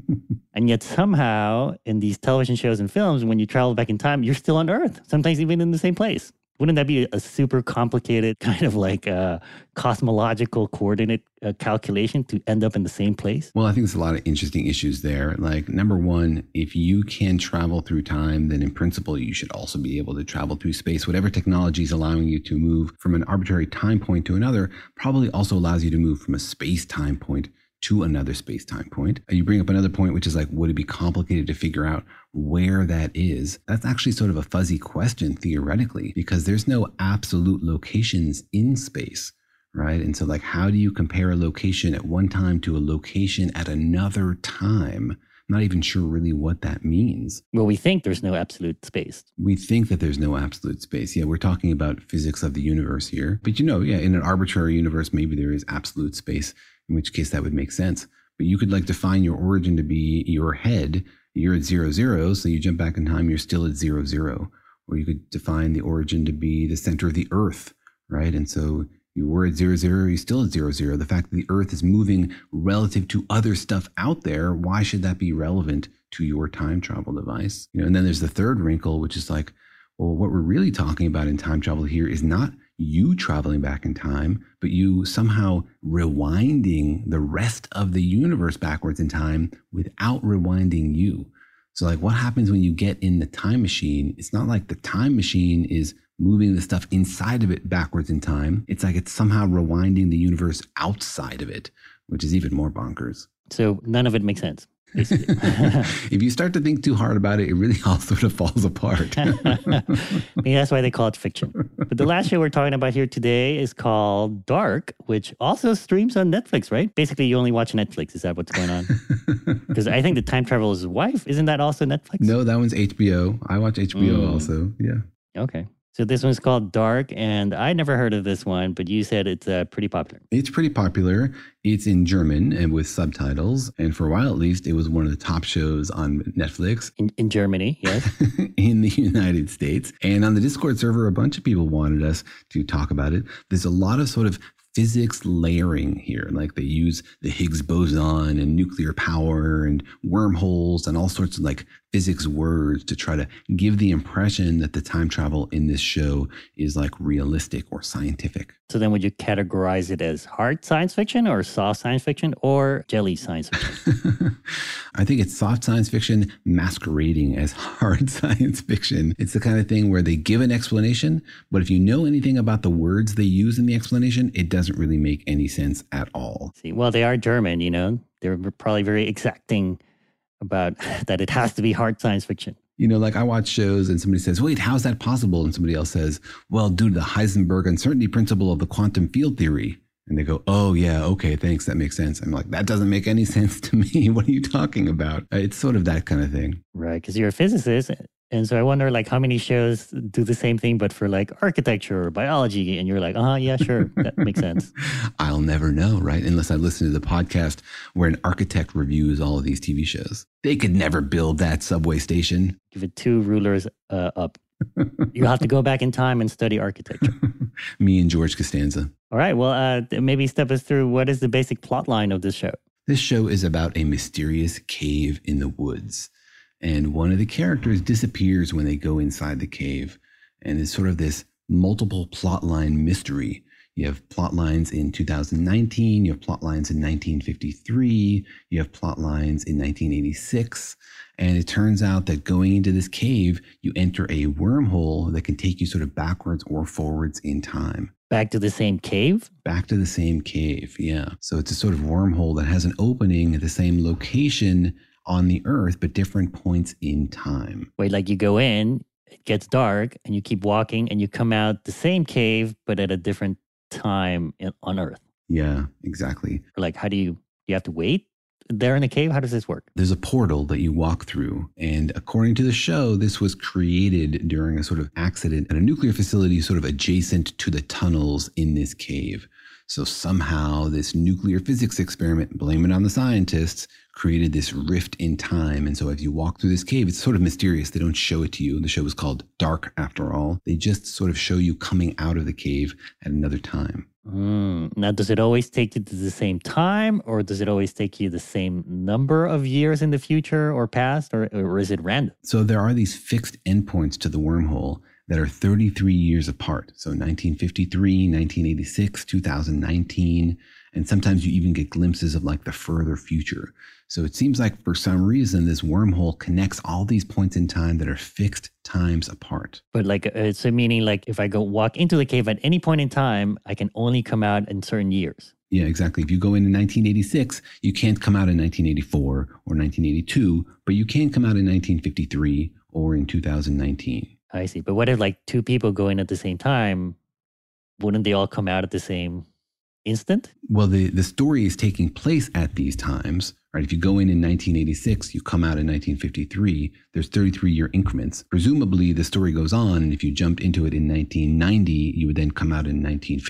And yet somehow in these television shows and films, when you travel back in time, you're still on Earth, sometimes even in the same place. Wouldn't that be a super complicated kind of like a cosmological coordinate calculation to end up in the same place? Well, I think there's a lot of interesting issues there. Like, number one, if you can travel through time, then in principle, you should also be able to travel through space. Whatever technology is allowing you to move from an arbitrary time point to another probably also allows you to move from a space-time point to another space-time point. You bring up another point, which is like, would it be complicated to figure out where that is? That's actually sort of a fuzzy question theoretically, because there's no absolute locations in space, right? And so like, how do you compare a location at one time to a location at another time? I'm not even sure really what that means. Well, we think there's no absolute space. We think that there's no absolute space. Yeah, we're talking about physics of the universe here. But in an arbitrary universe, maybe there is absolute space, in which case that would make sense. But you could like define your origin to be your head. You're at 0, 0, so you jump back in time, you're still at 0, 0. Or you could define the origin to be the center of the Earth, right? And so you were at 0, 0, you're still at 0, 0. The fact that the Earth is moving relative to other stuff out there, why should that be relevant to your time travel device? And then there's the third wrinkle, which is like, well, what we're really talking about in time travel here is not you traveling back in time, but you somehow rewinding the rest of the universe backwards in time without rewinding you. So like, what happens when you get in the time machine? It's not like the time machine is moving the stuff inside of it backwards in time. It's like it's somehow rewinding the universe outside of it, which is even more bonkers. So none of it makes sense. If you start to think too hard about it, it really all sort of falls apart. Maybe that's why they call it fiction. But the last show we're talking about here today is called Dark, which also streams on Netflix, right? Basically, you only watch Netflix. Is that what's going on? Because I think The Time Traveler's Wife, isn't that also Netflix? No, that one's HBO. I watch HBO also. Yeah. Okay. So this one's called Dark, and I never heard of this one, but you said it's pretty popular. It's pretty popular. It's in German and with subtitles. And for a while, at least, it was one of the top shows on Netflix. In Germany, yes. In the United States. And on the Discord server, a bunch of people wanted us to talk about it. There's a lot of sort of physics layering here. Like they use the Higgs boson and nuclear power and wormholes and all sorts of like physics words to try to give the impression that the time travel in this show is like realistic or scientific. So then would you categorize it as hard science fiction or soft science fiction or jelly science fiction? I think it's soft science fiction masquerading as hard science fiction. It's the kind of thing where they give an explanation, but if you know anything about the words they use in the explanation, it doesn't really make any sense at all. See, well, they are German, you know. They're probably very exacting about that it has to be hard science fiction. You know, like I watch shows and somebody says, wait, how's that possible? And somebody else says, well, due to the Heisenberg uncertainty principle of the quantum field theory. And they go, oh, yeah, okay, thanks. That makes sense. I'm like, that doesn't make any sense to me. What are you talking about? It's sort of that kind of thing. Right, because you're a physicist. And so I wonder, like, how many shows do the same thing, but for like architecture or biology? And you're like, yeah, sure. That makes sense. I'll never know, right? Unless I listen to the podcast where an architect reviews all of these TV shows. They could never build that subway station. Give it 2 rulers up. You'll have to go back in time and study architecture. Me and George Costanza. All right. Well, maybe step us through what is the basic plot line of this show? This show is about a mysterious cave in the woods. And one of the characters disappears when they go inside the cave. And it's sort of this multiple plotline mystery. You have plot lines in 2019, you have plot lines in 1953, you have plot lines in 1986. And it turns out that going into this cave, you enter a wormhole that can take you sort of backwards or forwards in time. Back to the same cave? Back to the same cave, yeah. So it's a sort of wormhole that has an opening at the same location on the Earth, but different points in time. Wait, like you go in, it gets dark, and you keep walking, and you come out the same cave, but at a different time on Earth. Yeah, exactly. Or like, how do you have to wait there in the cave? How does this work? There's a portal that you walk through. And according to the show, this was created during a sort of accident at a nuclear facility sort of adjacent to the tunnels in this cave. So somehow this nuclear physics experiment, blame it on the scientists, created this rift in time. And so as you walk through this cave, it's sort of mysterious. They don't show it to you. The show is called Dark, after all. They just sort of show you coming out of the cave at another time. Now, does it always take you to the same time, or does it always take you the same number of years in the future or past, or is it random? So there are these fixed endpoints to the wormhole that are 33 years apart. So 1953, 1986, 2019, and sometimes you even get glimpses of like the further future. So it seems like for some reason, this wormhole connects all these points in time that are fixed times apart. But like, it's a meaning like if I go walk into the cave at any point in time, I can only come out in certain years. Yeah, exactly. If you go in 1986, you can't come out in 1984 or 1982, but you can come out in 1953 or in 2019. I see. But what if like 2 people go in at the same time? Wouldn't they all come out at the same instant? Well, the story is taking place at these times, right? If you go in 1986, you come out in 1953, there's 33-year increments. Presumably, the story goes on, and if you jumped into it in 1990, you would then come out in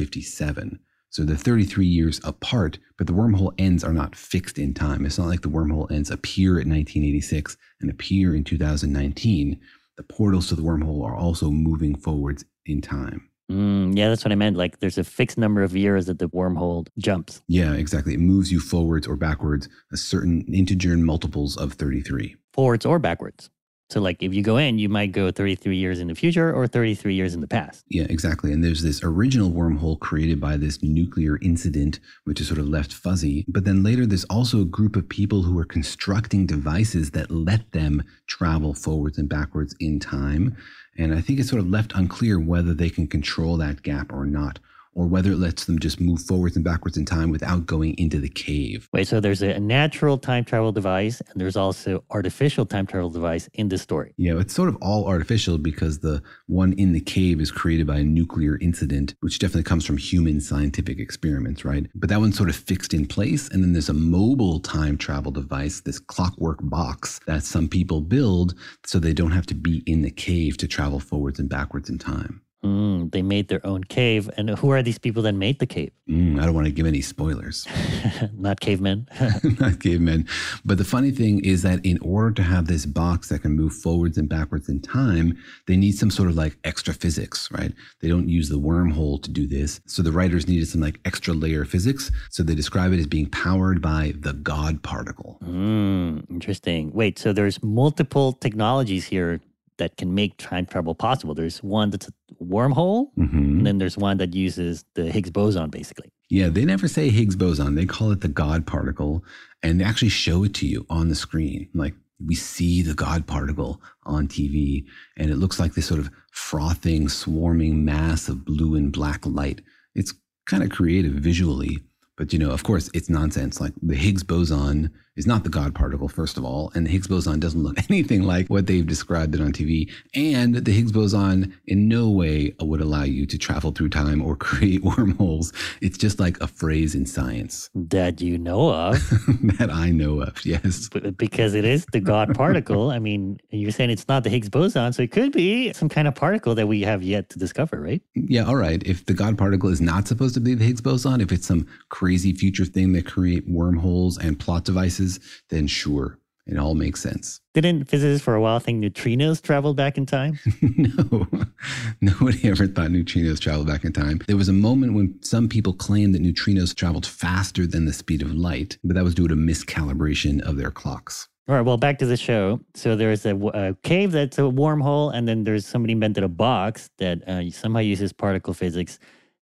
1957. So they're 33 years apart, but the wormhole ends are not fixed in time. It's not like the wormhole ends appear at 1986 and appear in 2019. The portals to the wormhole are also moving forwards in time. Yeah, that's what I meant. Like there's a fixed number of years that the wormhole jumps. Yeah, exactly. It moves you forwards or backwards a certain integer multiples of 33. Forwards or backwards? So like if you go in, you might go 33 years in the future or 33 years in the past. Yeah, exactly. And there's this original wormhole created by this nuclear incident, which is sort of left fuzzy. But then later, there's also a group of people who are constructing devices that let them travel forwards and backwards in time. And I think it's sort of left unclear whether they can control that gap or not, or whether it lets them just move forwards and backwards in time without going into the cave. Wait, so there's a natural time travel device and there's also artificial time travel device in this story. Yeah, it's sort of all artificial because the one in the cave is created by a nuclear incident, which definitely comes from human scientific experiments, right? But that one's sort of fixed in place. And then there's a mobile time travel device, this clockwork box that some people build so they don't have to be in the cave to travel forwards and backwards in time. They made their own cave. And who are these people that made the cave? I don't want to give any spoilers. Not cavemen. Not cavemen. But the funny thing is that in order to have this box that can move forwards and backwards in time, they need some sort of like extra physics, right? They don't use the wormhole to do this. So the writers needed some like extra layer of physics. So they describe it as being powered by the God particle. Interesting. Wait, so there's multiple technologies here that can make time travel possible. There's one that's a wormhole, and then there's one that uses the Higgs boson, basically. Yeah, they never say Higgs boson. They call it the God particle, and they actually show it to you on the screen. Like, we see the God particle on TV, and it looks like this sort of frothing, swarming mass of blue and black light. It's kind of creative visually. But, you know, of course, it's nonsense. Like the Higgs boson is not the God particle, first of all. And the Higgs boson doesn't look anything like what they've described it on TV. And the Higgs boson in no way would allow you to travel through time or create wormholes. It's just like a phrase in science. That you know of. That I know of, yes. Because it is the God particle. I mean, you're saying it's not the Higgs boson, so it could be some kind of particle that we have yet to discover, right? Yeah, all right. If the God particle is not supposed to be the Higgs boson, if it's some crazy future thing that create wormholes and plot devices, then sure, it all makes sense. Didn't physicists for a while think neutrinos traveled back in time? No, nobody ever thought neutrinos traveled back in time. There was a moment when some people claimed that neutrinos traveled faster than the speed of light, but that was due to miscalibration of their clocks. All right, well, back to the show. So there's a cave that's a wormhole, and then there's somebody invented a box that somehow uses particle physics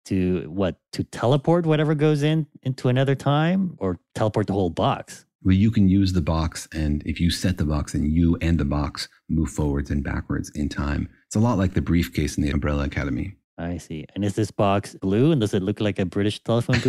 to teleport whatever goes into another time, or teleport the whole box. Well, you can use the box, and if you set the box, then you and the box move forwards and backwards in time. It's a lot like the briefcase in the Umbrella Academy. I see. And is this box blue, and does it look like a British telephone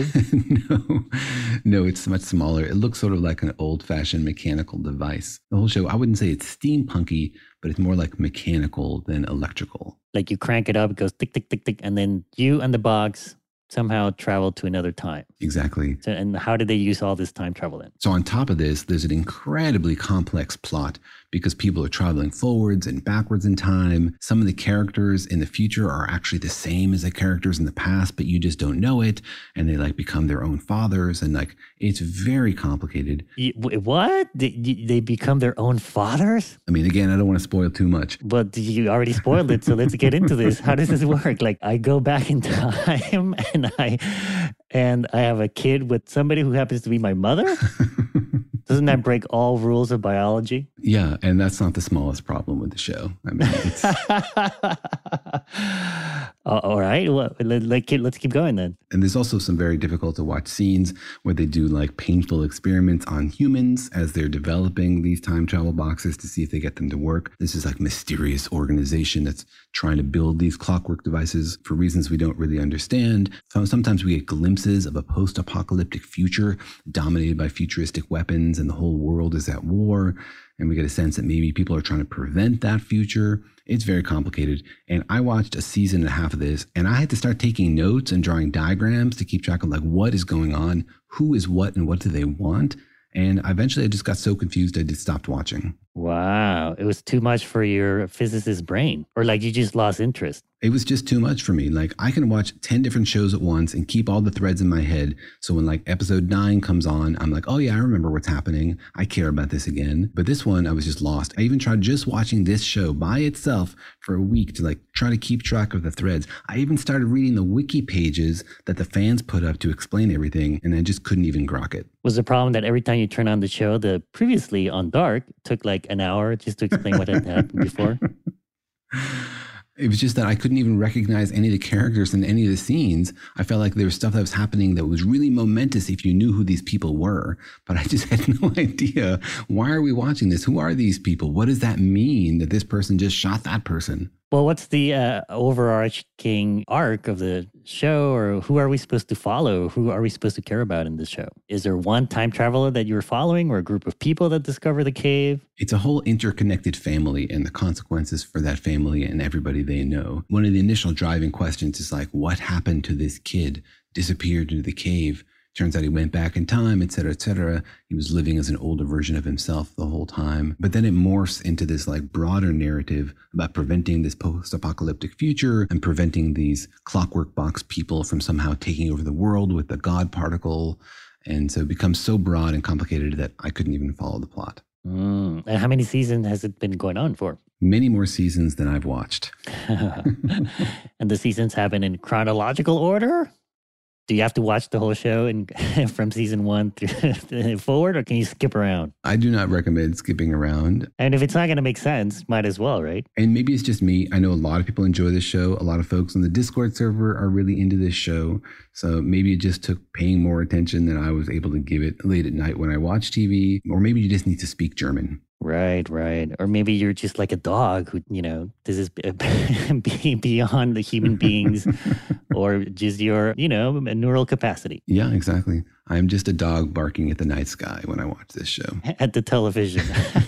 booth? No, it's much smaller. It looks sort of like an old-fashioned mechanical device. The whole show, I wouldn't say it's steampunky, but it's more like mechanical than electrical. Like you crank it up, it goes tick, tick, tick, tick, and then you and the box somehow travel to another time. Exactly. So, and how did they use all this time travel then? So on top of this, there's an incredibly complex plot because people are traveling forwards and backwards in time. Some of the characters in the future are actually the same as the characters in the past, but you just don't know it. And they like become their own fathers. And like, it's very complicated. What? They become their own fathers? I mean, again, I don't want to spoil too much. But you already spoiled it. So let's get into this. How does this work? Like I go back in time and I have a kid with somebody who happens to be my mother? Doesn't that break all rules of biology? Yeah, and that's not the smallest problem with the show. I mean, it's... All right, well, let's keep going then. And there's also some very difficult to watch scenes where they do like painful experiments on humans as they're developing these time travel boxes to see if they get them to work. This is like mysterious organization that's trying to build these clockwork devices for reasons we don't really understand. So sometimes we get glimpses of a post-apocalyptic future dominated by futuristic weapons and the whole world is at war. And we get a sense that maybe people are trying to prevent that future. It's very complicated. And I watched a season and a half of this, and I had to start taking notes and drawing diagrams to keep track of like what is going on, who is what, and what do they want. And eventually I just got so confused I just stopped watching. Wow. It was too much for your physicist brain. Or like you just lost interest. It was just too much for me. Like, I can watch 10 different shows at once and keep all the threads in my head. So when like episode 9 comes on, I'm like, oh yeah, I remember what's happening. I care about this again. But this one, I was just lost. I even tried just watching this show by itself for a week to like try to keep track of the threads. I even started reading the wiki pages that the fans put up to explain everything, and I just couldn't even grok it. Was the problem that every time you turn on the show, the previously on Dark took like an hour just to explain what had happened before? It was just that I couldn't even recognize any of the characters in any of the scenes. I felt like there was stuff that was happening that was really momentous if you knew who these people were. But I just had no idea. Why are we watching this? Who are these people? What does that mean that this person just shot that person? Well, what's the overarching arc of the show, or who are we supposed to follow? Who are we supposed to care about in this show? Is there one time traveler that you're following, or a group of people that discover the cave? It's a whole interconnected family and the consequences for that family and everybody they know. One of the initial driving questions is like, what happened to this kid? Disappeared into the cave. Turns out he went back in time, et cetera, et cetera. He was living as an older version of himself the whole time. But then it morphs into this like broader narrative about preventing this post-apocalyptic future and preventing these clockwork box people from somehow taking over the world with the God particle. And so it becomes so broad and complicated that I couldn't even follow the plot. And how many seasons has it been going on for? Many more seasons than I've watched. And the seasons happen in chronological order? Do you have to watch the whole show and from season 1 through forward, or can you skip around? I do not recommend skipping around. And if it's not going to make sense, might as well, right? And maybe it's just me. I know a lot of people enjoy this show. A lot of folks on the Discord server are really into this show. So maybe it just took paying more attention than I was able to give it late at night when I watch TV. Or maybe you just need to speak German. Right. Or maybe you're just like a dog who, this is beyond the human beings or just your, neural capacity. Yeah, exactly. I'm just a dog barking at the night sky when I watch this show. At the television.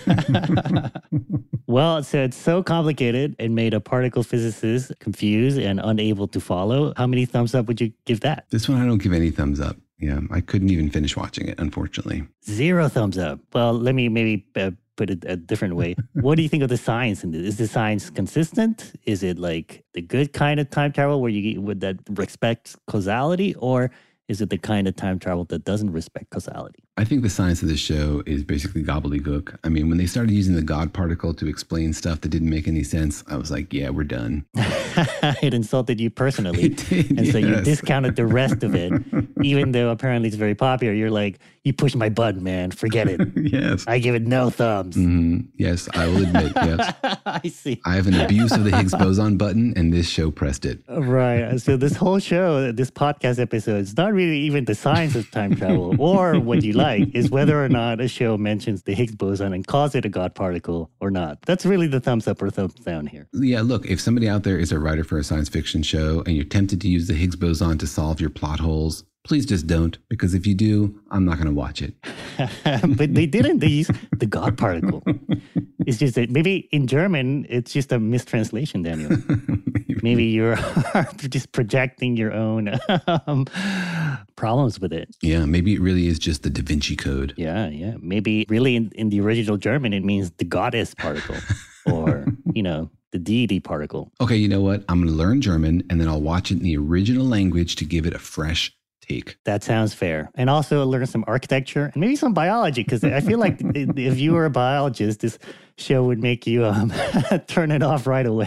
Well, so it's so complicated and made a particle physicist confused and unable to follow. How many thumbs up would you give that? This one, I don't give any thumbs up. Yeah, I couldn't even finish watching it, unfortunately. 0 thumbs up. Well, let me maybe put it a different way. What do you think of the science in this? Is the science consistent? Is it like the good kind of time travel where that respects causality, or is it the kind of time travel that doesn't respect causality? I think the science of this show is basically gobbledygook. I mean, when they started using the God particle to explain stuff that didn't make any sense, I was like, yeah, we're done. It insulted you personally. It did, and so yes. you discounted the rest of it, even though apparently it's very popular. You're like, you pushed my button, man. Forget it. Yes. I give it no thumbs. Mm-hmm. Yes, I will admit, yes. I see. I have an abuse of the Higgs boson button, and this show pressed it. Right. So this whole show, this podcast episode, it's not really even the science of time travel or what you like, is whether or not a show mentions the Higgs boson and calls it a God particle or not. That's really the thumbs up or thumbs down here. Yeah, look, if somebody out there is a writer for a science fiction show and you're tempted to use the Higgs boson to solve your plot holes, please just don't, because if you do, I'm not going to watch it. But they didn't. They used the God particle. It's just that maybe in German, it's just a mistranslation, Daniel. Maybe you're just projecting your own problems with it. Yeah, maybe it really is just the Da Vinci Code. Yeah. Maybe really in the original German, it means the goddess particle or, the deity particle. Okay, you know what? I'm going to learn German and then I'll watch it in the original language to give it a fresh take. That sounds fair. And also learn some architecture and maybe some biology, because I feel like if you were a biologist, this show would make you turn it off right away.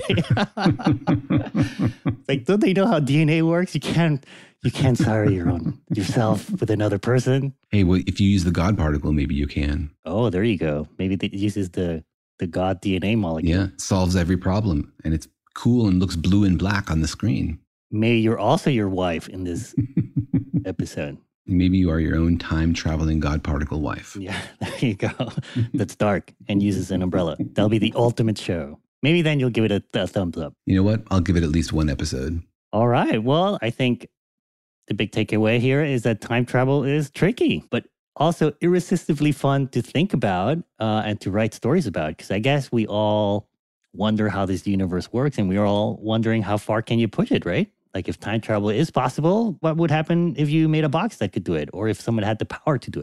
Like, don't they know how DNA works? You can't sire yourself with another person. Hey, well, if you use the God particle, maybe you can. Oh, there you go. Maybe it uses the God DNA molecule. Yeah, solves every problem. And it's cool and looks blue and black on the screen. Maybe you're also your wife in this episode. Maybe you are your own time-traveling God particle wife. Yeah, there you go. That's dark and uses an umbrella. That'll be the ultimate show. Maybe then you'll give it a thumbs up. You know what? I'll give it at least one episode. All right. Well, I think the big takeaway here is that time travel is tricky, but also irresistibly fun to think about and to write stories about. Because I guess we all wonder how this universe works, and we're all wondering how far can you push it, right? Like, if time travel is possible, what would happen if you made a box that could do it? Or if someone had the power to do it?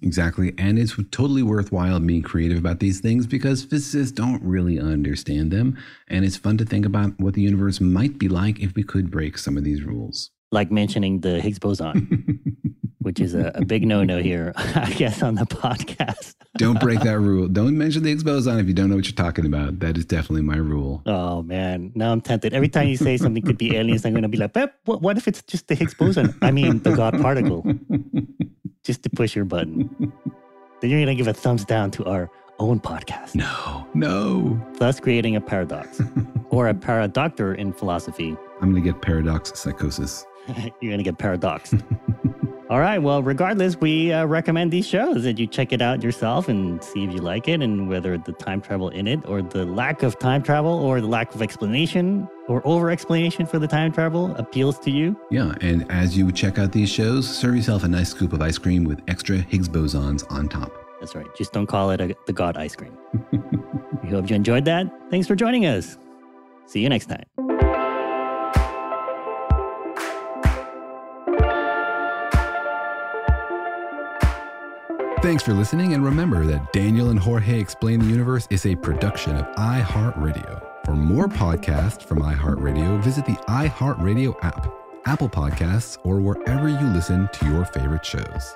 Exactly. And it's totally worthwhile being creative about these things because physicists don't really understand them. And it's fun to think about what the universe might be like if we could break some of these rules. Like mentioning the Higgs boson, which is a big no-no here, I guess, on the podcast. Don't break that rule. Don't mention the Higgs boson if you don't know what you're talking about. That is definitely my rule. Oh, man. Now I'm tempted. Every time you say something could be aliens, I'm going to be like, what if it's just the Higgs boson? I mean, the God particle. Just to push your button. Then you're going to give a thumbs down to our own podcast. No. Thus creating a paradox. Or a paradoctor in philosophy. I'm going to get paradox psychosis. You're going to get paradoxed. All right. Well, regardless, we recommend these shows that you check it out yourself and see if you like it and whether the time travel in it or the lack of time travel or the lack of explanation or over-explanation for the time travel appeals to you. Yeah. And as you check out these shows, serve yourself a nice scoop of ice cream with extra Higgs bosons on top. That's right. Just don't call it the God ice cream. We hope you enjoyed that. Thanks for joining us. See you next time. Thanks for listening, and remember that Daniel and Jorge Explain the Universe is a production of iHeartRadio. For more podcasts from iHeartRadio, visit the iHeartRadio app, Apple Podcasts, or wherever you listen to your favorite shows.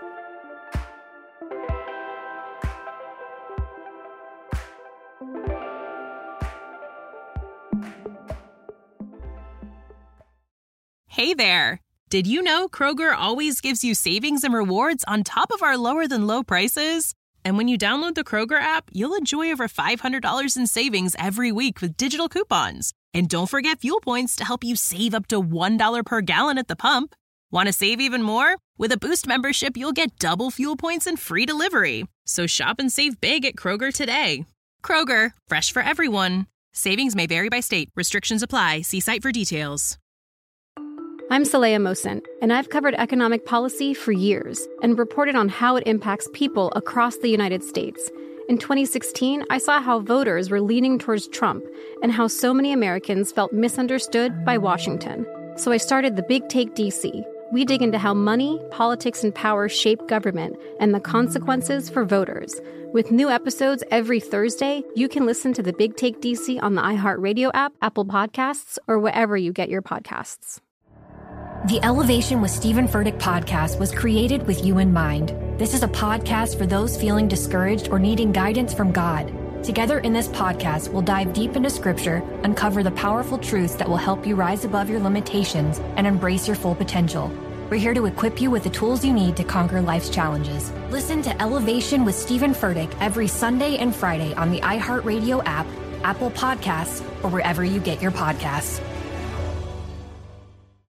Hey there! Did you know Kroger always gives you savings and rewards on top of our lower-than-low prices? And when you download the Kroger app, you'll enjoy over $500 in savings every week with digital coupons. And don't forget fuel points to help you save up to $1 per gallon at the pump. Want to save even more? With a Boost membership, you'll get double fuel points and free delivery. So shop and save big at Kroger today. Kroger, fresh for everyone. Savings may vary by state. Restrictions apply. See site for details. I'm Saleha Mohsin, and I've covered economic policy for years and reported on how it impacts people across the United States. In 2016, I saw how voters were leaning towards Trump and how so many Americans felt misunderstood by Washington. So I started The Big Take DC. We dig into how money, politics, and power shape government and the consequences for voters. With new episodes every Thursday, you can listen to The Big Take DC on the iHeartRadio app, Apple Podcasts, or wherever you get your podcasts. The Elevation with Stephen Furtick podcast was created with you in mind. This is a podcast for those feeling discouraged or needing guidance from God. Together in this podcast, we'll dive deep into Scripture, uncover the powerful truths that will help you rise above your limitations and embrace your full potential. We're here to equip you with the tools you need to conquer life's challenges. Listen to Elevation with Stephen Furtick every Sunday and Friday on the iHeartRadio app, Apple Podcasts, or wherever you get your podcasts.